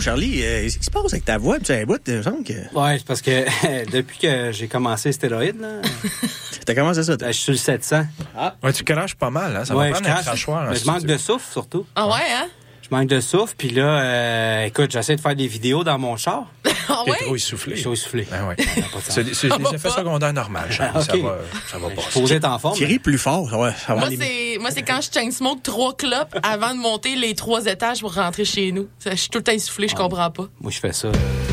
Charlie, qu'est-ce qui se passe avec ta voix? Tu as un bout, il me semble que... Ouais, c'est parce que depuis que j'ai commencé les stéroïdes, là, T'as commencé ça, je suis le 700. Ouais, tu craches pas mal, hein? Ça Ouais, va je prendre un crache. crachoir. Mais je manque de souffle, surtout. Ah ouais, hein? Je manque de souffle, puis là, écoute, j'essaie de faire des vidéos dans mon char. Ah T'es ouais? trop essoufflé. Je suis essoufflé. Ben ouais. Pas de C'est sens. c'est des effets secondaires normaux, Charles. Ok. Ça va Je passer. suis posé être en forme. Tu ris plus fort, ça va Moi, aller. c'est quand je chain smoke 3 clopes avant de monter les 3 étages pour rentrer chez nous. Je suis tout le temps essoufflée, je comprends pas. Moi, je fais ça.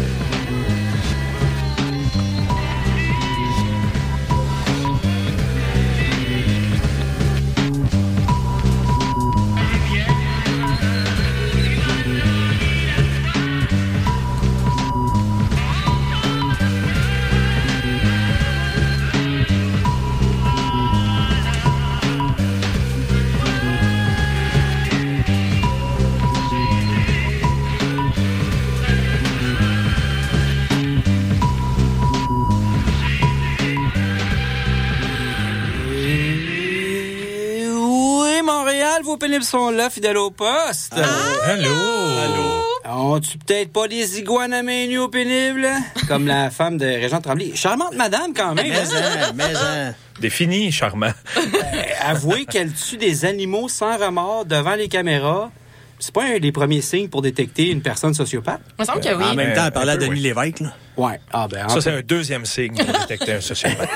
Oui, Montréal, vos pénibles sont là, fidèles au poste. Allô? Ont-tu peut-être pas des iguanes à main nue au pénible? Comme la femme de Régent Tremblay. Charmante madame, quand même. Mais Défini, charmant. Avouez qu'elle tue des animaux sans remords devant les caméras. C'est pas un des premiers signes pour détecter une personne sociopathe? Il me semble que oui. en même temps, elle parlait à un peu, Denis oui. Lévesque, là. Ouais. Ah, ben, Ça, c'est un deuxième signe pour détecter un sociopathe.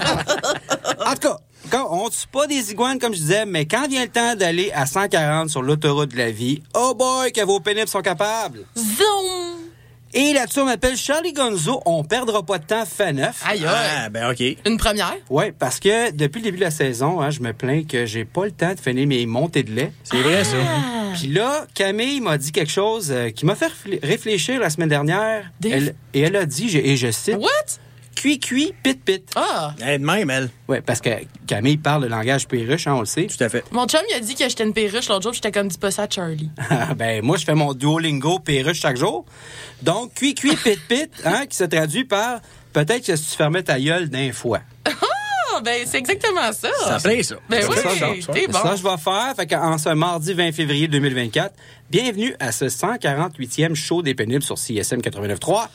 En tout cas, quand on tue pas des iguanes, comme je disais, mais quand vient le temps d'aller à 140 sur l'autoroute de la vie, oh boy, que vos pénibles sont capables. Zoom! Et là-dessus, on m'appelle Charlie Gonzo. On perdra pas de temps, fait neuf. Aïe, aïe. Ah, ben OK. Une première? Ouais, parce que depuis le début de la saison, hein, je me plains que j'ai pas le temps de finir mes montées de lait. C'est vrai, ça. Puis là, Camille m'a dit quelque chose qui m'a fait réfléchir la semaine dernière. Elle a dit, et je cite, What? cuit, pit. Ah! Elle de même, elle. Ouais, parce que Camille parle le langage perruche, hein, on le sait. Tout à fait. Mon chum, il a dit que j'étais une perruche l'autre jour, puis j'étais comme, dis pas ça à Charlie. Ben, moi, je fais mon Duolingo perruche chaque jour. Donc, cuit, pit, hein, qui se traduit par peut-être que si tu fermais ta gueule d'un fois. Ah, ben, c'est exactement ça. Ça plaît, ça. Ben Ça, oui, ça, t'es bon. Ça, je vais faire. Fait qu'en ce mardi 20 février 2024, bienvenue à ce 148e show des pénibles sur CSM 89.3.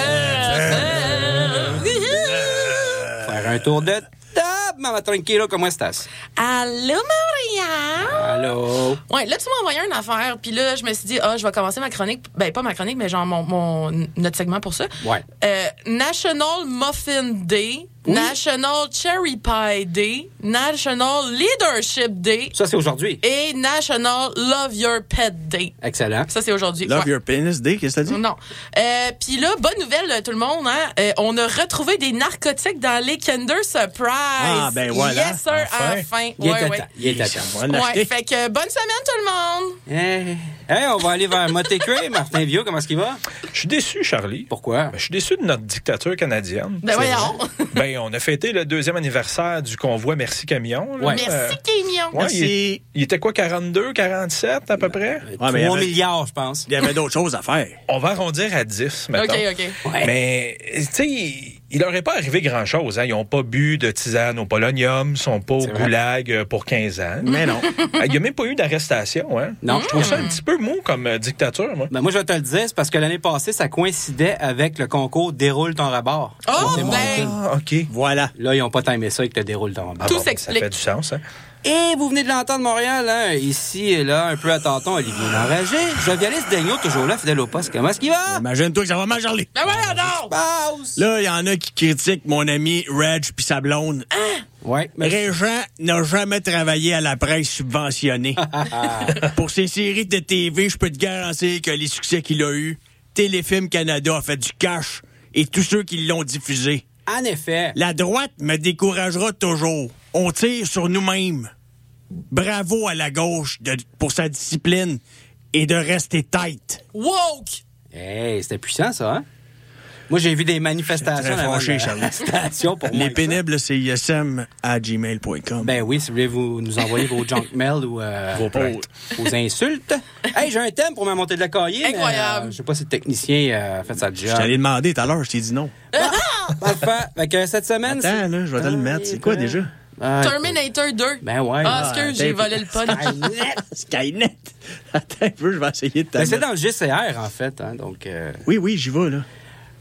Faire un tour de table, Mama Tranquilo, comment estás? Allô, Montréal? Allô? Ouais, là, tu m'as envoyé une affaire, puis là, je me suis dit, je vais commencer ma chronique. Ben, pas ma chronique, mais genre notre segment pour ça. Ouais. National Muffin Day, National Cherry Pie Day, National Leadership Day Ça, c'est aujourd'hui. et National Love Your Pet Day. Excellent. Ça, c'est aujourd'hui. Love Ouais. Your Penis Day, qu'est-ce que t'as dit? Non. Puis là, bonne nouvelle, tout le monde, hein? On a retrouvé des narcotiques dans les Kinder Surprise. Ah, ben voilà. Yes, sir, Enfin. enfin. Il est Ouais, à ouais. temps. Il est à temps. On va en Ouais, acheter. fait que bonne semaine, tout le monde. Hey, on va aller vers Motécré. Martin Viau, comment est-ce qu'il va? Je suis déçu, Charlie. Pourquoi? Ben, je suis déçu de notre dictature canadienne. Ben voyons. Ben, on a fêté le 2e anniversaire du convoi Merci Camion. Là. Ouais. Merci, Kémion. Ouais, Merci. il était quoi, 42, 47 à peu près? Ouais, mais 3 il y avait- milliards, je pense. Il y avait d'autres choses à faire. On va arrondir à 10, mettons. OK. Ouais. Mais, tu sais, il leur est pas arrivé grand-chose. Hein. Ils n'ont pas bu de tisane au polonium, ils sont pas au C'est vrai. goulag pour 15 ans. Mais non. Il n'y a même pas eu d'arrestation. Hein. Non. Je trouve ça un petit peu mou comme dictature, moi. Ben, moi, je vais te le dire, c'est parce que l'année passée, ça coïncidait avec le concours Déroule ton rabord. Oh, C'est mon ben. film. Ah, OK. Voilà. Là, ils n'ont pas timé ça et que tu déroules ton rabord. Tout Ça s'explique. fait du sens, hein. Et vous venez de l'entendre, Montréal, hein? Ici et là, un peu à tonton, Olivier Enragé. Jovialiste Daigneault, toujours là, fidèle au poste. Comment est-ce qu'il va? Imagine-toi que ça va mal, Charlie. Ben voyons donc. Passe! Là, il y en a qui critiquent mon ami Reg puis sa blonde. Ouais, mais Régent n'a jamais travaillé à la presse subventionnée. Pour ses séries de TV, je peux te garantir que les succès qu'il a eus, Téléfilm Canada a fait du cash et tous ceux qui l'ont diffusé. en effet, La droite me découragera toujours. On tire sur nous-mêmes. Bravo à la gauche pour sa discipline et de rester tête. Woke. hey, c'était puissant, ça, hein? Moi, j'ai vu des manifestations Très avant fâché, la Charlie. station pour moi. Les pénibles, c'est ism@gmail.com. Ben oui, si vous voulez nous envoyer vos junk mail ou Vos plaintes. vos insultes. Hey, j'ai un thème pour ma montée de la cahier. Incroyable. Mais, je sais pas si le technicien a fait sa job. Je t'allais demander tout à l'heure, je t'ai dit non. Parfait. Fait que cette semaine... Attends, là, je vais te le mettre. C'est quoi déjà? Terminator 2. Ben ouais. Ah, excuse, j'ai volé le punch. Skynet. Attends un peu, je vais essayer de Ben, c'est t'amener. dans le GCR, en fait. Hein, donc, Oui, j'y vais, là.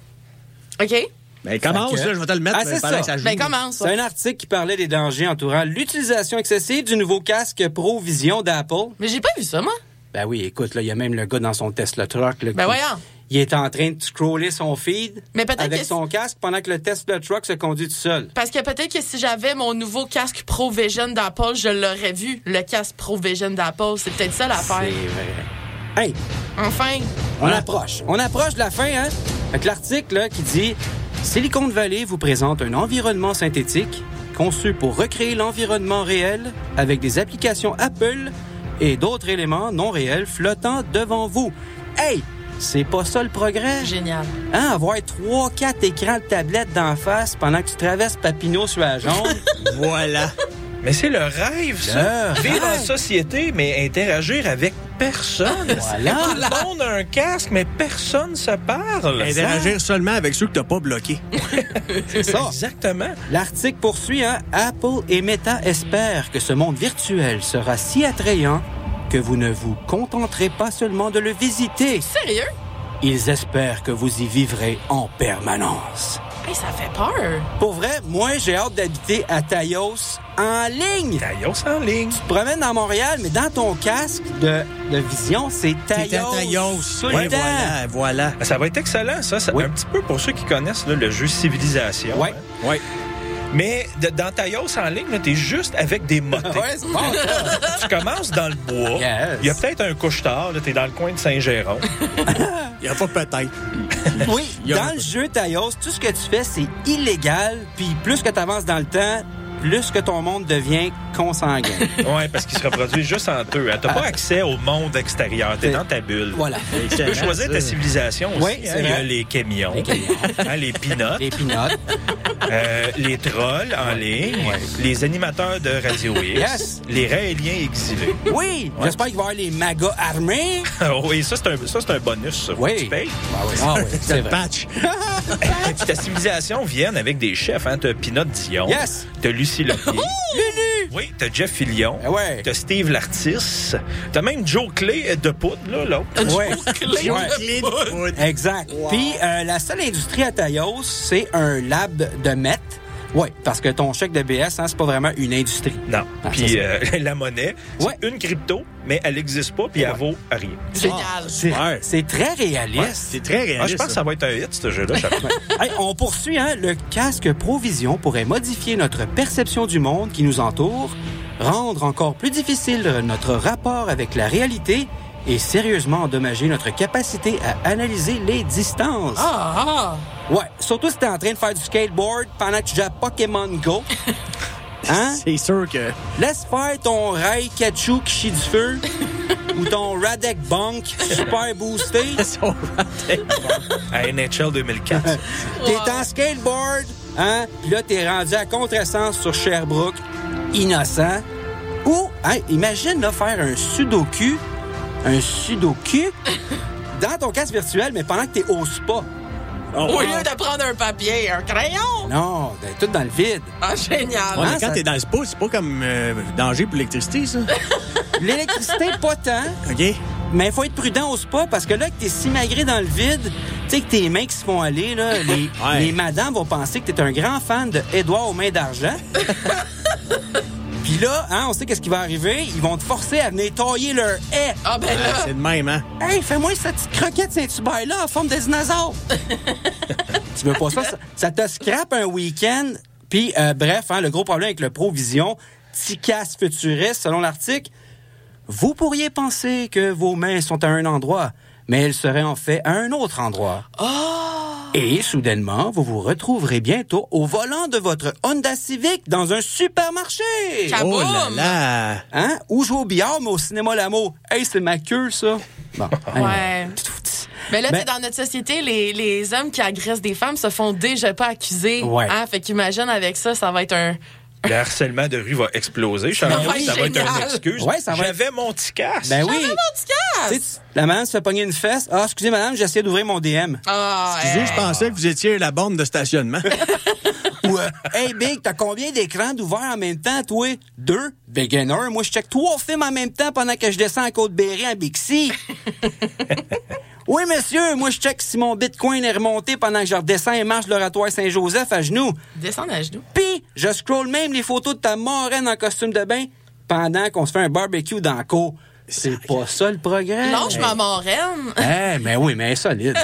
OK? Ben, commence, Fait que- là, je vais te le mettre. Ah, c'est pendant ça. que ça joue. Ben, commence. c'est un article qui parlait des dangers entourant l'utilisation excessive du nouveau casque Pro Vision d'Apple. Mais j'ai pas vu ça, moi. Ben oui, écoute, là, il y a même le gars dans son Tesla Truck. Là, Ben, voyons. Il est en train de scroller son feed Mais peut-être avec que son casque pendant que le Tesla Truck se conduit tout seul. Parce que peut-être que si j'avais mon nouveau casque Pro Vision d'Apple, je l'aurais vu, le casque Pro Vision d'Apple. C'est peut-être ça l'affaire. C'est vrai. Hey, Enfin. on approche. On approche de la fin, hein? Avec l'article là, qui dit Silicon Valley vous présente un environnement synthétique conçu pour recréer l'environnement réel avec des applications Apple et d'autres éléments non réels flottant devant vous. Hey! C'est pas ça le progrès? Génial. Hein, avoir 3-4 écrans de tablette d'en face pendant que tu traverses Papineau sur la jaune. Voilà. Mais c'est le rêve, ça. Le Vivre en rêve. société, mais interagir avec personne. Voilà. Tout le monde a un casque, mais personne se parle. Interagir seulement avec ceux que t'as pas bloqués. C'est ça. Exactement. L'article poursuit, hein? Apple et Meta espèrent que ce monde virtuel sera si attrayant que vous ne vous contenterez pas seulement de le visiter. Sérieux? Ils espèrent que vous y vivrez en permanence. Hey, ça fait peur. Pour vrai, moi, j'ai hâte d'habiter à Taïos en ligne. Taillons en ligne. Tu te promènes dans Montréal, mais dans ton casque de vision, c'est T'es Taïos. à Taïos. Tout le Ouais, temps. voilà. Ça va être excellent, ça. Oui. Un petit peu pour ceux qui connaissent là, le jeu Civilisation. Ouais. hein. Ouais. Mais dans Taillos en ligne, tu es juste avec des motets. Ouais, c'est bon, ça. Tu commences dans le bois. Yes. Il y a peut-être un couche-tard. Tu es dans le coin de Saint-Géron. Il n'y a pas peut-être. Oui, Il y a dans un- le jeu Taïos, tout ce que tu fais, c'est illégal. Puis plus que tu avances dans le temps, plus que ton monde devient consanguin. Oui, parce qu'ils se reproduisent juste entre eux. Tu n'as pas accès au monde extérieur. Tu es C'est- dans ta bulle. Voilà. Tu peux choisir ta civilisation aussi. Oui, hein. c'est Il y a vrai. les camions, les pinottes, Les pinottes. les trolls en ligne, les animateurs de Radio X, Yes. les Raéliens exilés. Oui, j'espère qu'il va y avoir les magas armés. Oui, ça, c'est un bonus. Ça. Oui. Tu payes. Ah oui, c'est C'est le vrai. patch. Puis ta civilisation vient avec des chefs. Hein. T'as Pinot Dion. Yes. T'as Lucie Lopier. Lulu! Oui, t'as Jeff Fillion. Ah ouais. T'as Steve Lartis. T'as même Joe Clay de Poudre, là, l'autre. Ouais. J'ai Ouais. une clé de poudre. Exact. Puis la seule industrie à Taïos, c'est un lab de meth. Oui, parce que ton chèque de BS, hein, c'est pas vraiment une industrie. Non. Ah, Puis ça, la monnaie, c'est Ouais. une crypto, mais elle n'existe pas, puis elle vaut rien. Génial. C'est très réaliste. C'est très réaliste. Ah, je pense que ça va être un hit, ce jeu-là. Hey, on poursuit, hein? Le casque Provision pourrait modifier notre perception du monde qui nous entoure, rendre encore plus difficile notre rapport avec la réalité et sérieusement endommager notre capacité à analyser les distances. Ah, Ouais, surtout si t'es en train de faire du skateboard pendant que tu joues à Pokémon Go. Hein? C'est sûr que. Laisse faire ton Raikachu qui chie du feu ou ton Radek Bonk super boosté. À NHL 2004. T'es en skateboard, hein? Puis là, t'es rendu à contresens sur Sherbrooke, innocent. Ou, hein, imagine là, faire un sudoku dans ton casque virtuel, mais pendant que t'es au spa. au lieu de prendre un papier, un crayon. Non, t'es tout dans le vide. Ah, génial. Ouais, Hein, mais quand ça- t'es dans le spa, c'est pas comme danger pour l'électricité, ça. L'électricité, pas tant, OK? mais il faut être prudent au spa parce que là, que t'es simagré dans le vide, tu sais que tes mains qui se font aller, là, Ouais. les madames vont penser que t'es un grand fan de Édouard aux mains d'argent. Puis là, hein, on sait qu'est-ce qui va arriver. Ils vont te forcer à venir tailler leur haie. Ah, ben là. C'est de même, hein? Hey, fais-moi cette petite croquette Saint-Hubert-là en forme de dinosaure. Tu veux pas ça? Ça te scrape un week-end. Puis, bref, hein, le gros problème avec le Provision, petit casse futuriste, selon l'article, vous pourriez penser que vos mains sont à un endroit, mais elles seraient en fait à un autre endroit. Et soudainement, vous vous retrouverez bientôt au volant de votre Honda Civic dans un supermarché. Kaboom! Oh là là! Hein? Ou jouer au billard, mais au cinéma L'amour. Hey, c'est ma queue, ça. Bon. Ouais. Mais là, Ben- tu sais, dans notre société, les hommes qui agressent des femmes se font déjà pas accuser. Ouais. Hein? Fait qu'imagine avec ça, ça va être un. Le harcèlement de rue va exploser. Je va ça être va être une génial. excuse. Ouais, ça va J'avais mon petit casque. Ben oui. Mon petit Tu sais, casse! la madame se fait pogner une fesse. Ah, excusez, madame, j'ai essayé d'ouvrir mon DM. Ah, Excusez, je pensais que vous étiez la borne de stationnement. Ou, hey, Big, t'as combien d'écrans d'ouverts en même temps, toi? 2? Beginner. Moi, je check 3 films en même temps pendant que je descends à Côte-Berry en Bixi. Oui, monsieur, moi, je check si mon Bitcoin est remonté pendant que je redescends et marche l'oratoire Saint-Joseph à genoux. Descendre à genoux. Puis, je scroll même les photos de ta moraine en costume de bain pendant qu'on se fait un barbecue dans la cour. C'est pas ça le programme. Lâche ma moraine. Mais oui, mais solide.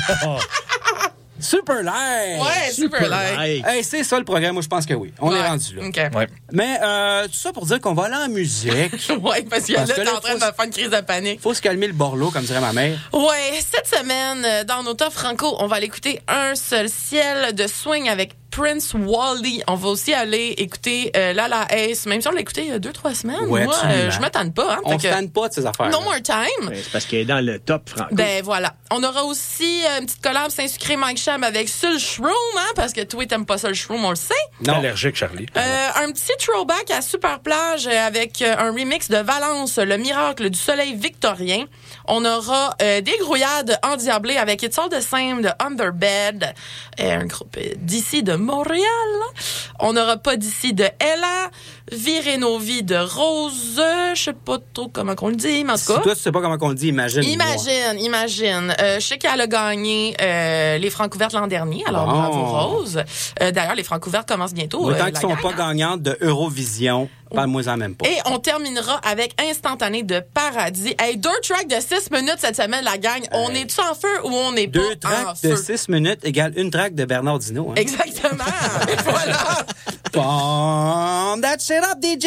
Super light! Ouais, super light. Hey, c'est ça le programme, moi je pense que oui. On est rendu là. OK. Ouais. Mais tout ça pour dire qu'on va aller en musique. Ouais, parce que là, t'es en train de me faire une crise de panique. Faut se calmer le borloo, comme dirait ma mère. Ouais, cette semaine, dans nos top franco, on va aller écouter Un seul ciel de swing avec Prince Wally. On va aussi aller écouter La La Ace, même si on l'a écouté il y a 2-3 semaines. Ouais, moi, absolument. je m'attends pas. Hein, On se tanne pas de ces affaires. No more time. Ben, c'est parce qu'elle est dans le top franco. Ben voilà. On aura aussi une petite collab Saint-Sucré Mike Cham avec Sul Shroom, hein, parce que toi, t'aimes pas ça le Shroom, on le sait. T'es allergique, Charlie. Un petit throwback à Super Plage avec un remix de Valence, Le Miracle du Soleil Victorien. On aura des grouillades endiablées avec It's All the Same de Underbed, un groupe d'ici de Montréal. On n'aura pas d'ici de Ella, Virenovi de Rose, je sais pas trop comment on le dit, mais en tout Si cas. toi, tu sais pas comment on le dit, imagine. Imagine. Je sais qu'elle a gagné les Francouvertes l'an dernier, alors bravo Rose. D'ailleurs, les Francouvertes commencent bientôt. Tant qu'ils sont pas gagnantes de Eurovision, parle-moi-en même pas. Et on terminera avec Instantané de Paradis. Hey, 2 tracks de 6 minutes cette semaine, la gang. On est-tu en feu ou on n'est pas en feu? 2 tracks de 6 minutes égale 1 track de Bernard Dino. Hein? Exactement. Et voilà. Bomb that shit up, DJ!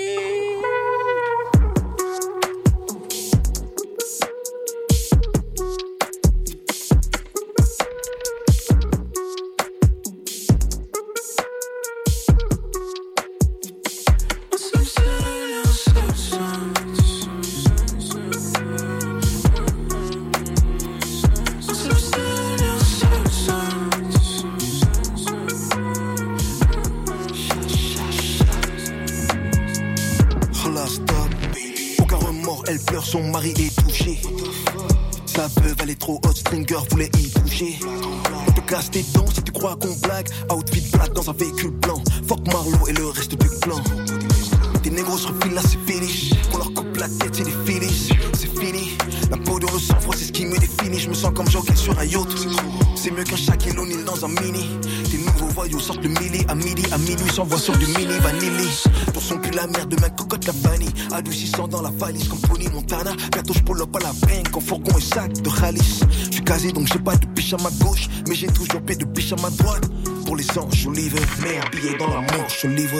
Son mari est touché. Sa veuve elle est trop hot, Stringer voulait y bouger. On te casse tes dents si tu crois qu'on blague. Outfit black dans un véhicule blanc. Fuck Marlowe et le reste du clan. Tes négros se refilent là, c'est finish. Qu'on leur coupe la tête, c'est des finishes. C'est fini. La peau dans le sang-froid, c'est ce qui me définit. Je me sens comme Joker sur un yacht. C'est mieux qu'un Shaquille O'Neal dans un mini. Tes nouveaux voyous sortent le milli. À minuit, s'envoie sur du mini vanilli. Ton son pue la merde, mec, cocotte la vanille. Adoucissant dans la valise comme Tony Montana. Bientôt je pull up à la banque en fourgon et sac de Khalis. J'suis casé donc j'ai pas de biche à ma gauche. Mais j'ai toujours paix de biche à ma droite. Pour les anges, je livre. Mais un billet dans la manche, je livre.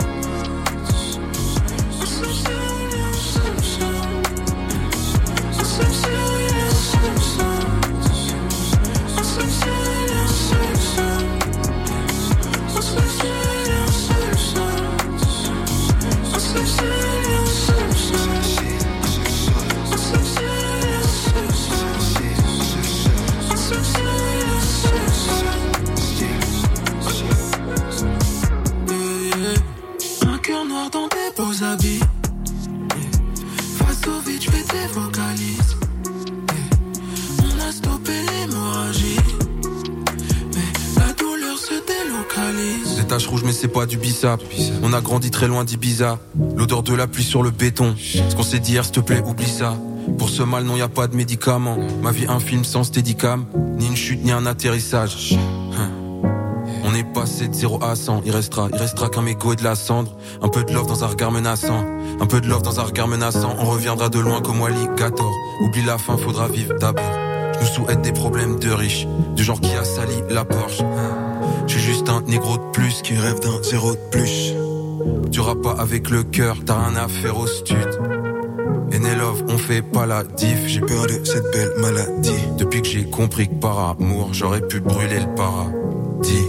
Un cœur noir dans tes beaux habits. Face au vide, je fais tes vocalises. On a stoppé l'hémorragie. Mais la douleur se délocalise. Des taches rouges mais c'est pas du bissap. On a grandi très loin d'Ibiza. L'odeur de la pluie sur le béton. Ce qu'on s'est dit hier, s'il te plaît, oublie ça. Pour ce mal, non, y a pas de médicaments. Ma vie, un film sans steadicam. Ni une chute, ni un atterrissage. On est passé de 0 à 100. Il restera qu'un mégot et de la cendre. Un peu de love dans un regard menaçant. Un peu de love dans un regard menaçant. On reviendra de loin comme alligator. Oublie la fin, faudra vivre d'abord. Je nous souhaite des problèmes de riches. Du genre qui a sali la Porsche. Je suis juste un négro de plus qui rêve d'un 0 de plus. Tu rappes pas avec le cœur, t'as rien à faire au stud. Et Love, on fait pas la diff. J'ai peur de cette belle maladie. Depuis que j'ai compris que par amour, j'aurais pu brûler le paradis.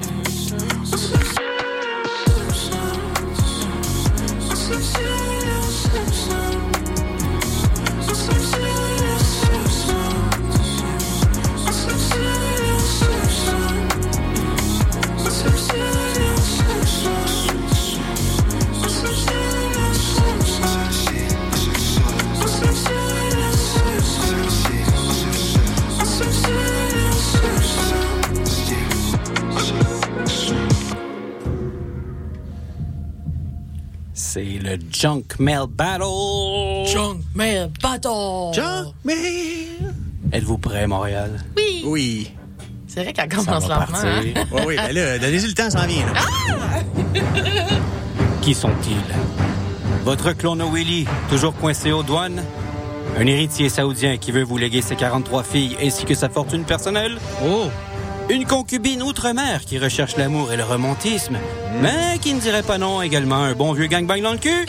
Serious. c'est le Junk Mail Battle. Junk Mail Battle. Junk Mail. Êtes-vous prêts, Montréal? Oui. Oui. C'est vrai qu'elle Ça commence va lentement. Hein? partir. Oui, ben là, donnez-y le temps, ça en vient. Là. Qui sont-ils? Votre clone Willy, toujours coincé aux douanes? Un héritier saoudien qui veut vous léguer ses 43 filles ainsi que sa fortune personnelle? Oh. Une concubine outre-mer qui recherche l'amour et le romantisme, mais qui ne dirait pas non également un bon vieux gangbang dans le cul?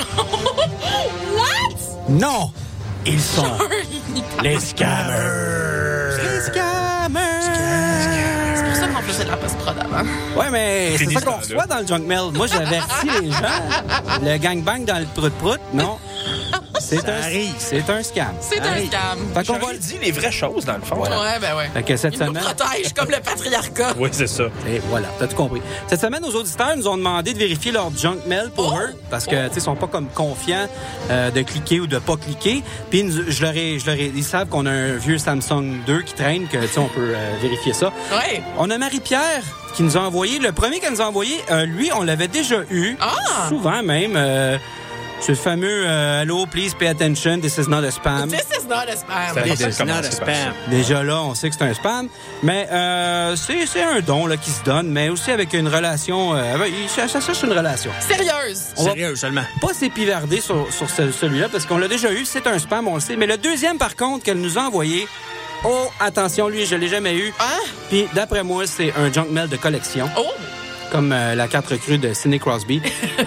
What? Non! Ils sont les scammers! Les scammers! C'est pour ça qu'on faisait de la post-prod avant. Ouais, mais c'est Fini ça ce qu'on temps-là. reçoit dans le junk mail. Moi, j'avertis les gens. Le gangbang dans le prout-prout, non. C'est un scam. C'est un scam. Fait qu'on va J'aurais dit les vraies choses, dans le fond. Ouais, ben ouais. Fait que cette Il nous semaine... protège comme le patriarcat. Oui, c'est ça. Et voilà, t'as tout compris. Cette semaine, nos auditeurs nous ont demandé de vérifier leur junk mail pour eux, parce que, tu sais, ils sont pas comme confiants de cliquer ou de pas cliquer. Puis, ils savent qu'on a un vieux Samsung 2 qui traîne, que, tu sais, on peut vérifier ça. Ouais. On a Marie-Pierre qui nous a envoyé, le premier qu'elle nous a envoyé, lui, on l'avait déjà eu. Ah! Souvent même. C'est le fameux Hello, please pay attention, this is not a spam. This is not a spam. C'est This is ça not a commence par ça. spam. Déjà là, on sait que c'est un spam, mais c'est un don là, qui se donne, mais aussi avec une relation. Ça cherche une relation. Sérieuse. On va Sérieux seulement. pas s'épivarder sur celui-là parce qu'on l'a déjà eu, c'est un spam, on le sait. Mais le deuxième, par contre, qu'elle nous a envoyé, oh, attention, lui, je l'ai jamais eu. Hein? Puis d'après moi, c'est un junk mail de collection, Oh! comme la 4 recrue de Sidney Crosby.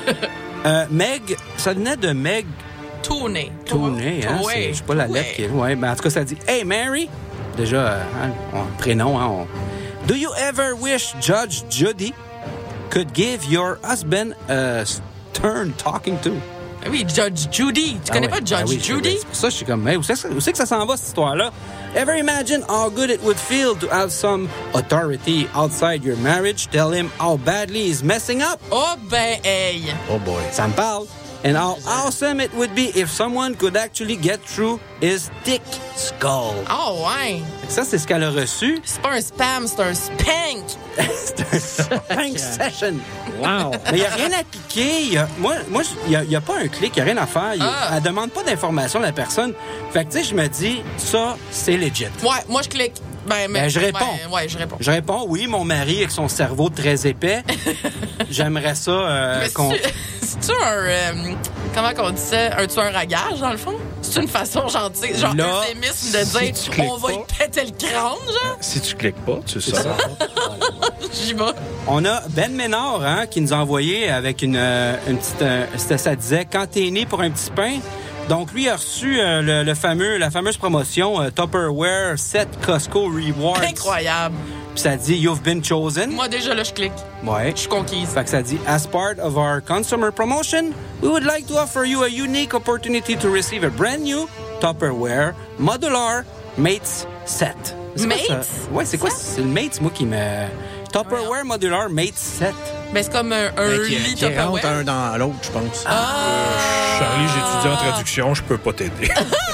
Meg, ça venait de Meg Tourné. Tourney, hein? Ouais. Je sais pas la lettre qui est. Ouais, mais en tout cas, ça dit Hey Mary! Déjà, prénom, hein? Do you ever wish Judge Judy could give your husband a stern talking to? Ah oui, Judge Judy. Tu connais pas Judge Judy? C'est pour ça que je suis comme, hey, où c'est que ça s'en va, cette histoire-là? Ever imagine how good it would feel to have some authority outside your marriage tell him how badly he's messing up? Oh ben, hey. Oh boy. Ça me parle. And how awesome it would be if someone could actually get through his thick skull. Oh ouais. Ça, c'est ce qu'elle a reçu. C'est pas un spam, c'est un spank. C'est un spank session. Wow. Mais il n'y a rien à cliquer. Il n'y a pas un clic, il n'y a rien à faire. Elle ne demande pas d'informations de la personne. Fait que, tu sais, je me dis, ça, c'est legit. Ouais, moi je clique. Ben, je réponds. Ouais, je réponds. Je réponds, oui, mon mari, avec son cerveau très épais, j'aimerais ça Mais qu'on... c'est-tu un... comment qu'on dit ça? Un tueur à gage, dans le fond? C'est une façon gentille, genre Là, euphémisme de dire tu cliques on va pas. y péter le crâne, genre? Si tu cliques pas, tu sais ça. J'y vais. On a Ben Ménard, hein, qui nous a envoyé avec une petite... ça disait, quand t'es né pour un petit pain... Donc, lui a reçu la fameuse promotion Tupperware Set Costco Rewards. Incroyable. Puis ça dit, You've been chosen. Moi, déjà, là, je clique. Ouais. Je suis conquise. Fait que ça dit, As part of our consumer promotion, we would like to offer you a unique opportunity to receive a brand new Tupperware Modular Mates Set. C'est quoi ça? Mates? Ouais, c'est quoi? C'est le Mates, moi, qui me... Tupperware Modular Mates Set. Ben, c'est comme un lit Qui rentre Tupperware. un dans l'autre, je pense. Charlie, j'étudie en traduction, je peux pas t'aider.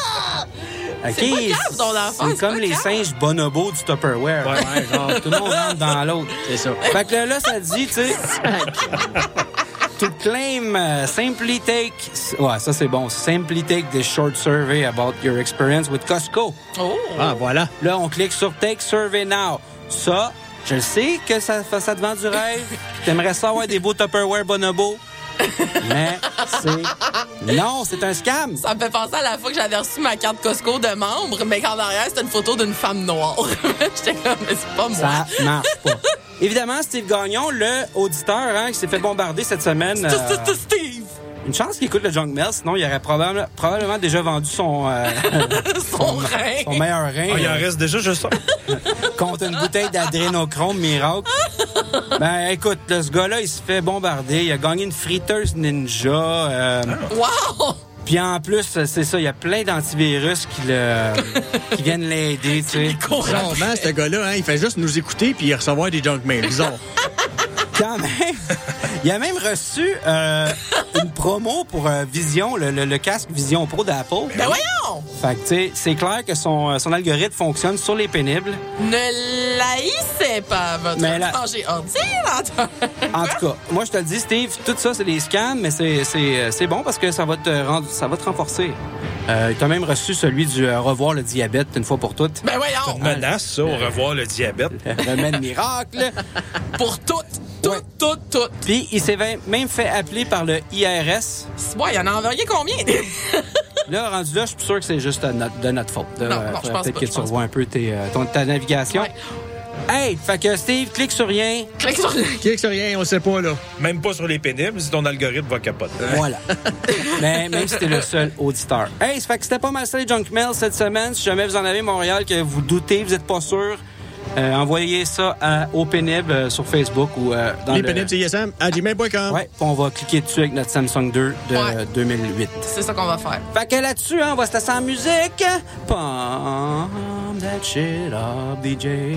OK, C'est pas grave, ton enfant, c'est c'est comme pas les grave. singes bonobos du Tupperware. Ouais, genre. Tout le monde rentre dans l'autre. C'est ça. Fait que là, ça dit, tu sais... To claim, simply take... Ouais, ça, c'est bon. Simply take this short survey about your experience with Costco. Oh! Ah, voilà. Là, on clique sur Take Survey Now. Ça, je le sais que ça te vend du rêve. T'aimerais ça avoir des beaux Tupperware bonobos. Mais non, c'est un scam. Ça me fait penser à la fois que j'avais reçu ma carte Costco de membre, mais qu'en arrière, c'était une photo d'une femme noire. J'étais comme, mais c'est pas moi. Ça marche pas. Évidemment, Steve Gagnon, le auditeur qui s'est fait bombarder cette semaine. Steve! Une chance qu'il écoute le Junk Mail, sinon il aurait probablement déjà vendu son rein. son meilleur rein Il en reste déjà juste ça. contre une bouteille d'adrénochrome miracle. Ben écoute, là, ce gars-là, il se fait bombarder. Il a gagné une friteuse ninja. Wow! Puis en plus, c'est ça, il y a plein d'antivirus qui viennent l'aider, tu sais. Bizarrement, ce gars-là, hein, il fait juste nous écouter puis recevoir des junk mails. Bizarre. Quand même, il a même reçu une promo pour Vision, le casque Vision Pro d'Apple. Ben voyons! Fait que, tu sais, c'est clair que son algorithme fonctionne sur les pénibles. Ne laissez pas votre étranger ordinateur. En tout cas, moi, je te le dis, Steve, tout ça, c'est des scams, mais c'est bon parce que ça va te renforcer. Tu as même reçu celui du revoir le diabète une fois pour toutes. Ben voyons! C'est une menace, ça, au revoir le diabète. Remède miracle. Pour toutes. Puis, il s'est même fait appeler par le IRS. Ouais, il en a envoyé combien? Là, rendu là, je suis sûr que c'est juste de notre faute. Non, je pense peut-être pas. que tu revois un peu ta navigation. Ouais. Hey, fait que Steve, clique sur rien. Clique sur rien, on sait pas, là. Même pas sur les pénibles, si ton algorithme va capoter. Voilà. Mais même si t'es le seul auditeur. Hey, ça fait que c'était pas mal ça les Junk Mail cette semaine. Si jamais vous en avez Montréal, que vous doutez, vous êtes pas sûr, envoyez ça au pénible sur Facebook ou dans les pénibles, c'est ISM@gmail.com. Ouais, puis on va cliquer dessus avec notre Samsung 2 de 2008. C'est ça qu'on va faire. Fait que là-dessus, on va se tasser en musique. Pump that shit up, DJ.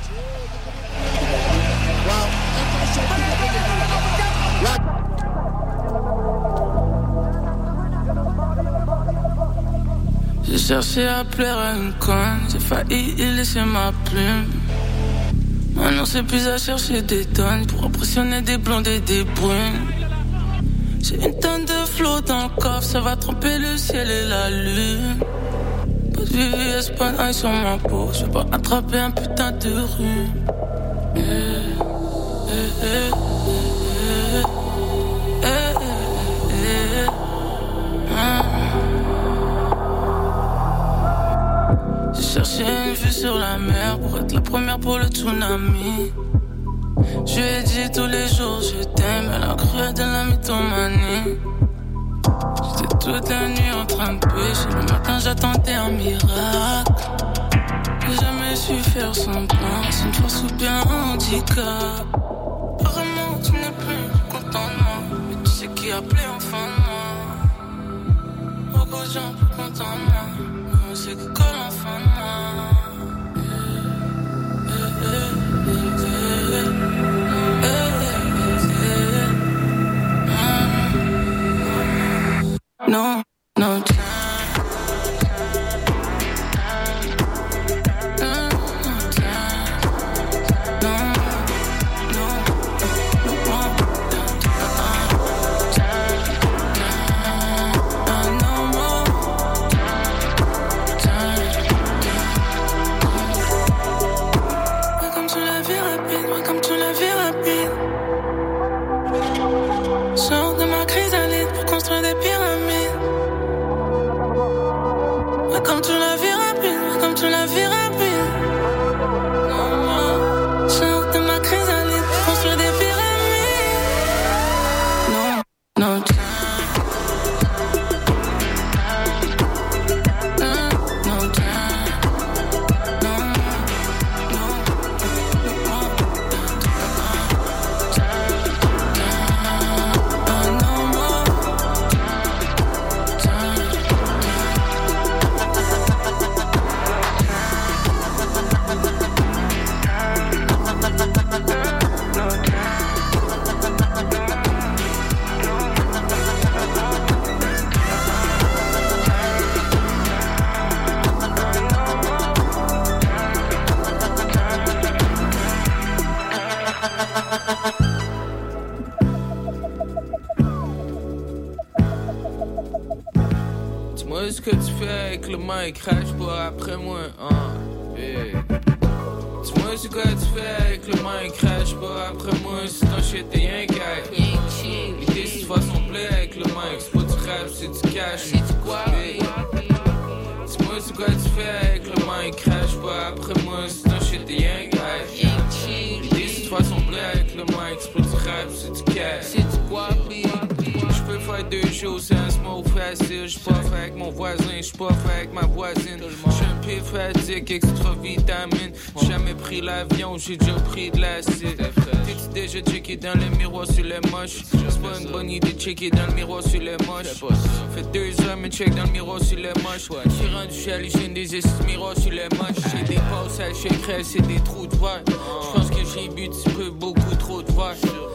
J'ai cherché à plaire à une conne, j'ai failli y laisser ma plume. Maintenant c'est plus à chercher des tonnes pour impressionner des blondes et des brunes. J'ai une tonne de flots dans le coffre, ça va tromper le ciel et la lune. Pas de VVS, pas d'ail sur ma peau, je vais pas attraper un putain de rhume. J'ai cherché une vue sur la mer pour être la première pour le tsunami. Je lui ai dit tous les jours je t'aime, elle a cru de la mythomanie. J'étais toute la nuit en train de pêcher, le matin j'attendais un miracle. J'ai jamais su faire son plan, c'est une force ou bien un handicap. Apparemment tu n'es plus content de moi, mais tu sais qui a appelé enfin de moi. Beaucoup de gens plus contents de moi, mais on sait que colle enfin de moi. No, no time. Sors de ma chrysalide pour construire des pyramides. Comme tu la vis rapide, comme tu la vis rapide. Sors de ma chrysalide pour construire des pyramides. No, no time. No time. Dis-moi ce que tu fais avec le mic, crache pas après moi, hey. Dis-moi ce que tu fais avec le mic, crache pas après moi, si ton shit est rien qu'à l'idée c'est de façon play avec le mic, c'est pas du rap, c'est du cash, c'est du quoi, hey. Dis-moi ce que tu fais avec le mic, crache pas après moi, si ton shit est rien qu'à l'idée c'est de façon play avec le mic, c'est pas du rap, c'est du cash, c'est du quoi, je peux faire deux choses, c'est un smoke facile. J'suis pas fait avec mon voisin, j'suis pas fait avec ma voisine. J'suis un pied fatigue, extra vitamine. J'ai jamais pris l'avion, j'ai déjà pris de l'acide. T'es-tu déjà checké dans le miroir sur les moches? C'est pas une bonne idée de checker dans le miroir sur les moches. Fait 2 heures, mais check dans le miroir sur les moches. J'suis rendu chez l'hygiène des miroirs sur les moches. J'ai des passes à chez c'est des trous de verre. J'pense que j'ai bu un petit peu beaucoup trop de verre. Il veut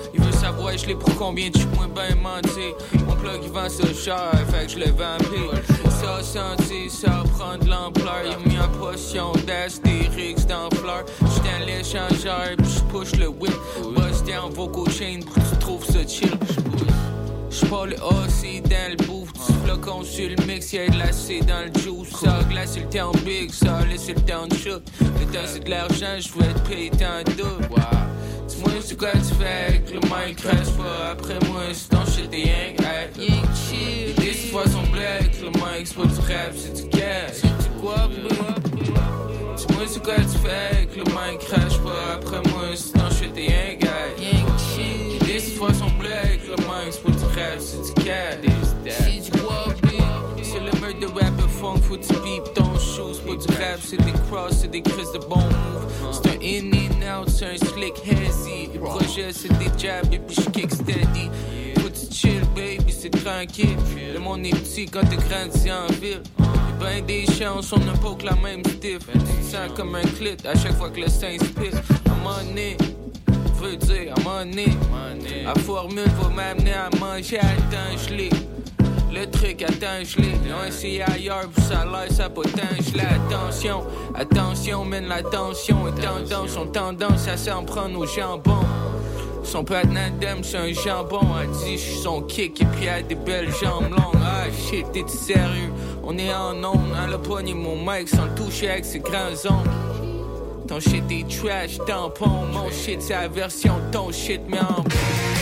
savoir je l'ai pour combien tu moins ben menti. Mon plug il vend ça cher, fait que je le vends pire. Ça senti, ça prend de l'ampleur. Y'a mis en potion d'Astérix dans fleur. J'étais un l'échangeur, pis j'push le whip. Buzz down vocal chain pour que tu trouves ça chill. J'pas le AC dans le bouffe. Du flocon sur le mix, y'a de l'acé dans le juice. Ça glace c'est le temps big, ça laisse le temps de chute. Le temps c'est de l'argent, j'vais te payer tant double. Dis-moi c'est quoi tu fais avec le mic crash pas. Après moi c'est ton shit et yank, hey. Des fois son black, le mic c'est pas du rap, c'est du cash. C'est du quoi, dis-moi c'est quoi tu fais avec le mic crash pas. Après moi c'est ton shit et yank, hey. Des fois son black, le mic c'est pas du rap, c'est du cash. C'est du quoi, c'est le meurtre de rapper funk, faut que tu beep ton shoe. C'est pas du rap, c'est des crosses, c'est des crises de bon move. C'est un in and out, c'est un slick hazy. Les projets c'est des jabs et puis j'kick steady. Faut que tu chill baby, c'est tranquille. Le monde est petit quand t'es grandi en ville. Y'a ben des chances, on n'a pas que la même stiff. Tu te sens comme un clit à chaque fois que le sein se pisse. À un moment donné, veut dire à un moment donné, la formule va m'amener à manger à temps gelé. Le truc, attends, je l'ai. Non, c'est ailleurs, puis ça a l'air, ça pas tant, je l'ai. Attention, attention, mène la tension. Et tendance, on tendance à s'en prendre au jambon. Son partenaire d'aime, c'est un jambon. Elle dit, j'suis son kick, et puis elle a des belles jambes longues. Ah, shit, t'es-tu sérieux? On est en onde, elle a pogné mon mic sans le toucher avec ses grands ongles. Ton shit est trash, tampon. Mon shit, c'est la version de ton shit, mais en bon.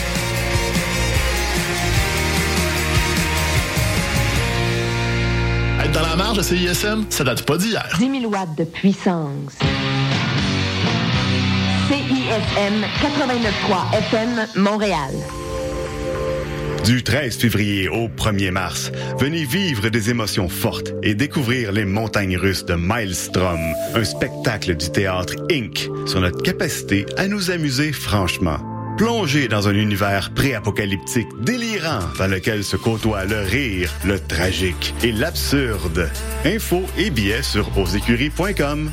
Être dans la marge de CISM, ça date pas d'hier. 10 000 watts de puissance. CISM 89.3 FM, Montréal. Du 13 février au 1er mars, venez vivre des émotions fortes et découvrir les montagnes russes de Maelstrom, un spectacle du théâtre Inc. sur notre capacité à nous amuser franchement. Plongez dans un univers pré-apocalyptique délirant dans lequel se côtoient le rire, le tragique et l'absurde. Infos et billets sur ausécuries.com.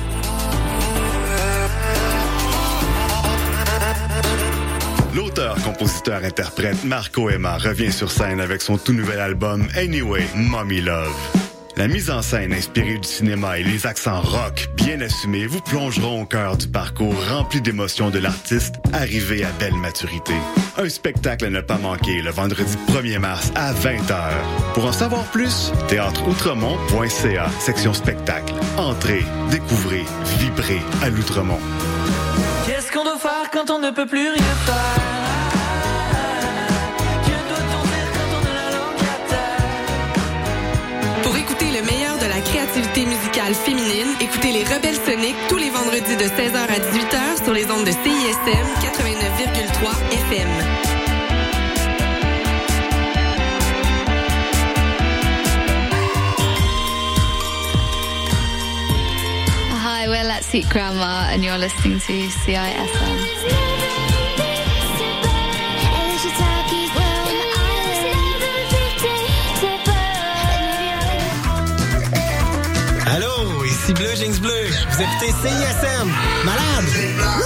L'auteur, compositeur, interprète Marco Emma revient sur scène avec son tout nouvel album Anyway, Mommy Love. La mise en scène inspirée du cinéma et les accents rock bien assumés vous plongeront au cœur du parcours rempli d'émotions de l'artiste arrivé à belle maturité. Un spectacle à ne pas manquer le vendredi 1er mars à 20h. Pour en savoir plus, théâtreoutremont.ca, section spectacle. Entrez, découvrez, vibrez à l'Outremont. Qu'est-ce qu'on doit faire quand on ne peut plus rien faire? Que doit-on dire quand on a la langue à terre? Pour écouter le meilleur de la créativité musicale féminine, écoutez les Rebelles Soniques tous les vendredis de 16h à 18h sur les ondes de CISM 89,3 FM. Hi, we're Let's Eat Grandma, and you're listening to CISM. Allô, ici Bleu Jeans Bleu. Vous écoutez CISM. Malade!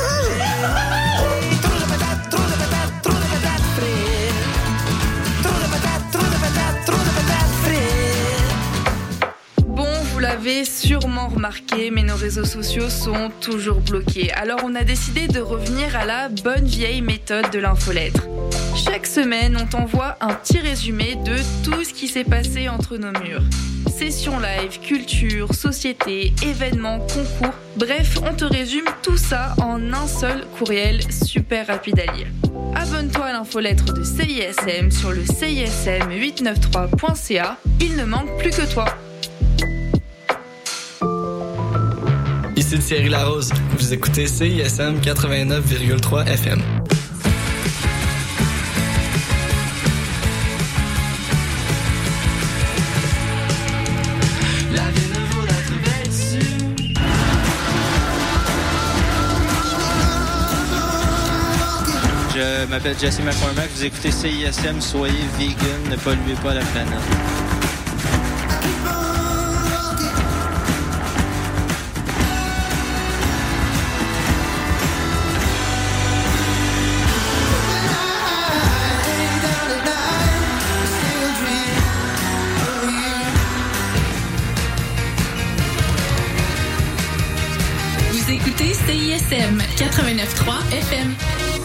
Vous l'avez sûrement remarqué, mais nos réseaux sociaux sont toujours bloqués. Alors on a décidé de revenir à la bonne vieille méthode de l'infolettre. Chaque semaine, on t'envoie un petit résumé de tout ce qui s'est passé entre nos murs. Sessions live, culture, société, événements, concours. Bref, on te résume tout ça en un seul courriel super rapide à lire. Abonne-toi à l'infolettre de CISM sur le CISM893.ca. Il ne manque plus que toi. Ici Thierry Larose. Vous écoutez CISM 89,3 FM. La vie ne vaut d'être vêtue. Je m'appelle Jesse McCormack. Vous écoutez CISM. Soyez vegan. Ne polluez pas la planète. 89.3 FM.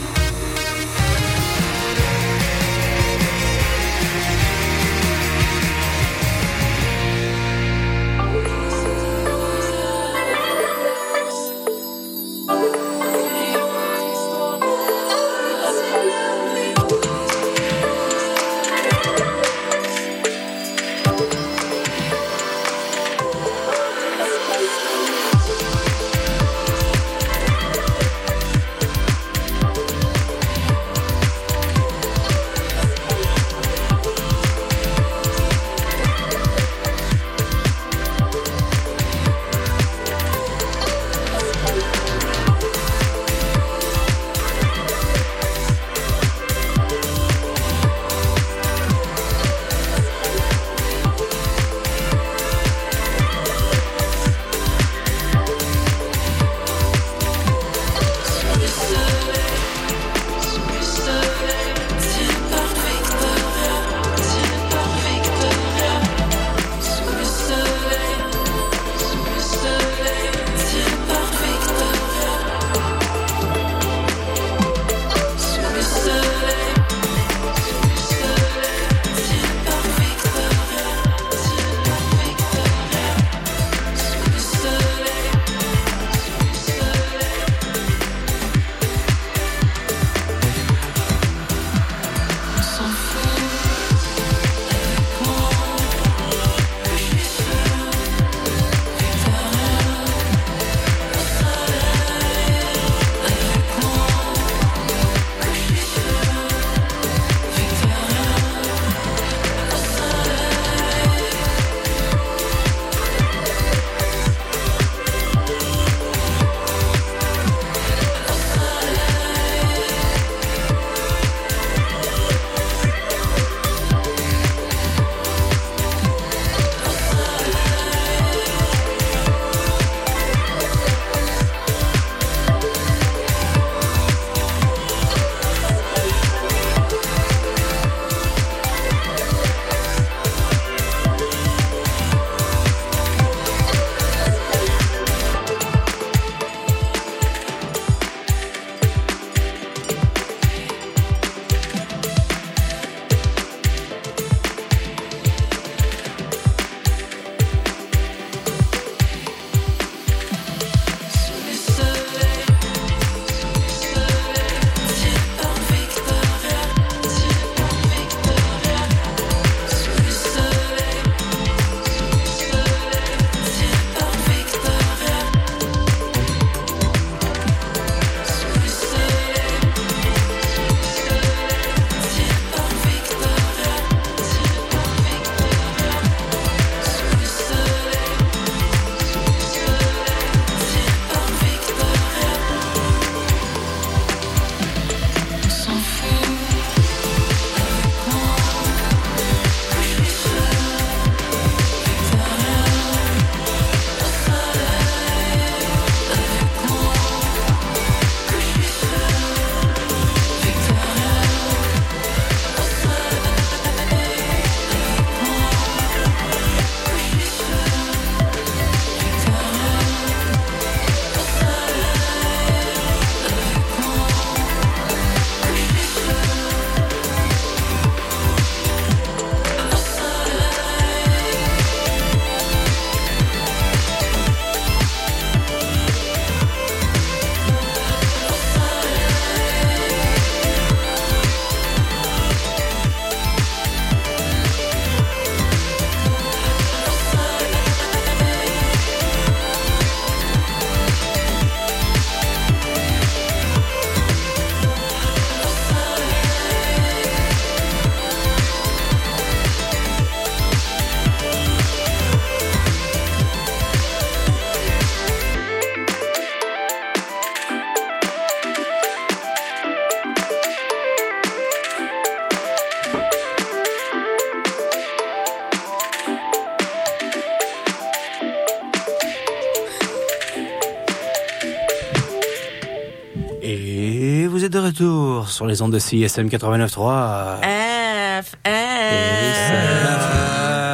Et vous êtes de retour sur les ondes de CISM 89.3.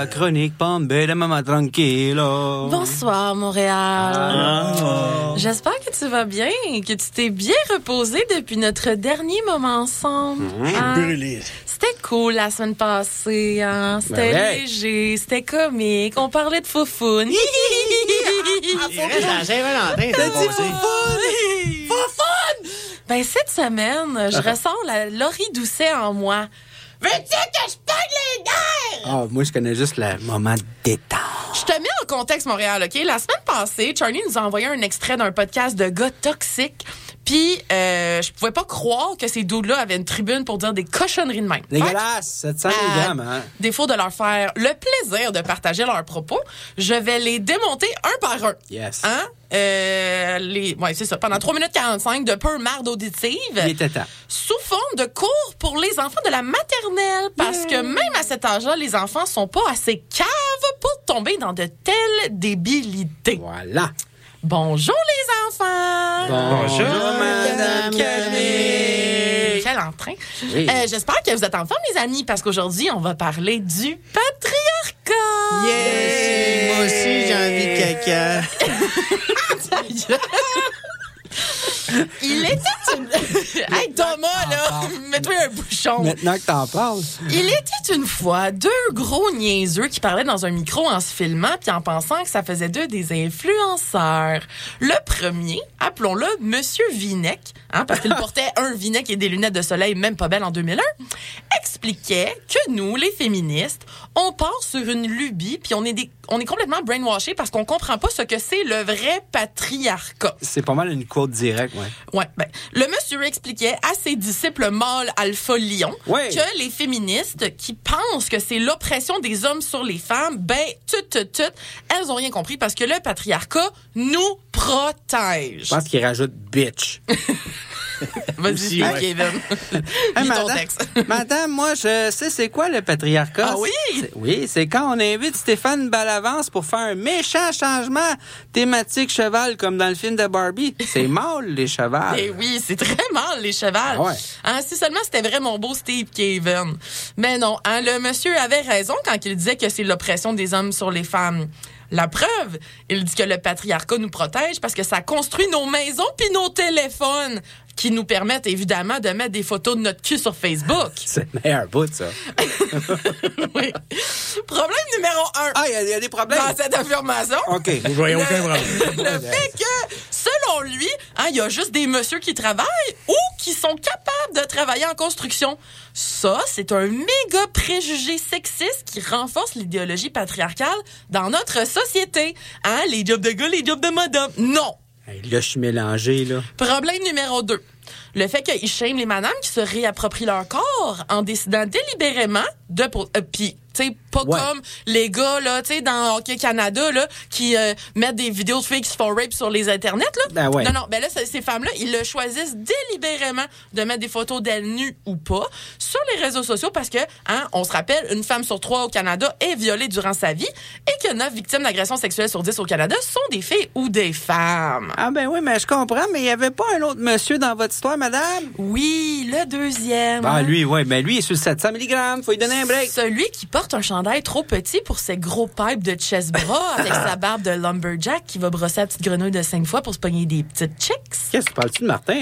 la chronique Pombé de Maman Tranquilo. Bonsoir, Montréal. J'espère que tu vas bien et que tu t'es bien reposé depuis notre dernier moment ensemble. Brûlé. C'était cool la semaine passée. Hein? C'était léger, c'était comique. On parlait de foufoune. Ben, cette semaine, je ressens la Laurie Doucet en moi. Veux-tu que je pogne les nerfs? Ah, moi, je connais juste le moment détente. Je te mets en contexte, Montréal, OK? La semaine passée, Charlie nous a envoyé un extrait d'un podcast de gars toxiques. Puis, je pouvais pas croire que ces dudes-là avaient une tribune pour dire des cochonneries de même. Dégueulasse, 700 mg, hein? Défaut de leur faire le plaisir de partager leurs propos, je vais les démonter un par un. Yes. Hein? Ouais, c'est ça. Pendant 3 minutes 45 de pure marde auditive. Il était temps. Sous forme de cours pour les enfants de la maternelle. Parce que même à cet âge-là, les enfants sont pas assez caves pour tomber dans de telles débilités. Voilà. Bonjour les enfants! Bonjour Madame Camille! Quel entrain! Oui. J'espère que vous êtes en forme, les amis, parce qu'aujourd'hui, on va parler du patriarcat! Yes! Moi aussi, j'ai envie de caca. Il était une... Hey, Thomas, là! Mets-toi un bouchon! Maintenant que t'en parles. Il était une fois 2 gros niaiseux qui parlaient dans un micro en se filmant puis en pensant que ça faisait d'eux des influenceurs. Le premier, appelons-le Monsieur Vinec, hein, parce qu'il portait un Vinec et des lunettes de soleil même pas belles en 2001, expliquait que nous, les féministes, on part sur une lubie puis on est complètement brainwashés parce qu'on comprend pas ce que c'est le vrai patriarcat. C'est pas mal une quote directe, ouais. Ouais, ben, le monsieur expliquait à ses disciples mâles alpha lion que les féministes qui pensent que c'est l'oppression des hommes sur les femmes, ben, elles ont rien compris parce que le patriarcat nous protège. Je pense qu'il rajoute bitch. Vas-y, Kevin. Lis ton texte. Madame, moi, je sais c'est quoi le patriarcat. Ah oui? Oui, c'est quand on invite Stéphane Balavance pour faire un méchant changement thématique cheval comme dans le film de Barbie. C'est mâle, les chevals. Eh oui, c'est très mâle, les chevals. Ah ouais. Hein, si seulement c'était vrai mon beau Steve Kevin. Mais non, hein, le monsieur avait raison quand il disait que c'est l'oppression des hommes sur les femmes. La preuve, il dit que le patriarcat nous protège parce que ça construit nos maisons puis nos téléphones qui nous permettent évidemment de mettre des photos de notre cul sur Facebook. C'est le meilleur bout, ça. Oui. Problème numéro 1. Ah, il y a des problèmes. Dans cette affirmation. OK. Vous voyez aucun problème. Le fait que, selon lui, il y a juste des messieurs qui travaillent ou qui sont capables de travailler en construction. Ça, c'est un méga préjugé sexiste qui renforce l'idéologie patriarcale dans notre société. Hein, les jobs de gars, les jobs de madame. Non. Hey, là, je suis mélangé, là. Problème numéro 2. Le fait qu'ils shament les madames qui se réapproprient leur corps en décidant délibérément de... Puis, tu sais, pas comme les gars, là, tu sais, dans Hockey Canada, là, qui mettent des vidéos de filles qui se font rape sur les internets, là. Ben ouais. Non, ben là, ces femmes-là, ils le choisissent délibérément de mettre des photos d'elles nues ou pas sur les réseaux sociaux parce que, hein, on se rappelle, une femme sur 3 au Canada est violée durant sa vie et que 9 victimes d'agressions sexuelles sur 10 au Canada sont des filles ou des femmes. Ah ben oui, mais je comprends, mais il y avait pas un autre monsieur dans votre histoire, madame? Oui, le deuxième. Ah, lui, oui, mais lui, il est sur 700 mg, faut lui donner un break. Celui qui porte un chandail trop petit pour ses gros pipes de chest bras avec sa barbe de lumberjack qui va brosser la petite grenouille de 5 fois pour se pogner des petites chicks. Qu'est-ce que tu parles-tu de Martin?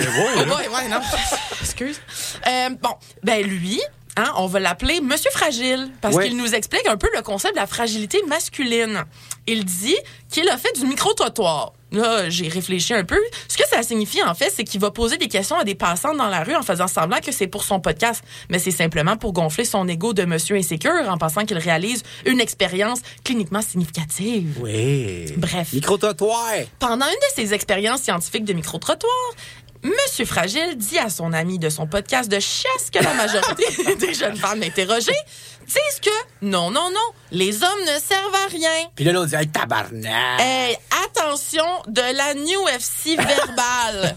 Ouais, non. Excuse. Bon, ben lui... Hein, on va l'appeler Monsieur Fragile parce qu'il nous explique un peu le concept de la fragilité masculine. Il dit qu'il a fait du micro-trottoir. Là, j'ai réfléchi un peu. Ce que ça signifie, en fait, c'est qu'il va poser des questions à des passants dans la rue en faisant semblant que c'est pour son podcast. Mais c'est simplement pour gonfler son ego de monsieur insécure en pensant qu'il réalise une expérience cliniquement significative. Oui. Bref. Micro-trottoir. Pendant une de ses expériences scientifiques de micro-trottoir, Monsieur Fragile dit à son ami de son podcast de chiasse que la majorité des jeunes femmes interrogées disent que non, les hommes ne servent à rien. Puis là, l'autre dit, hey, tabarnak. Hey, attention de la New FC verbale.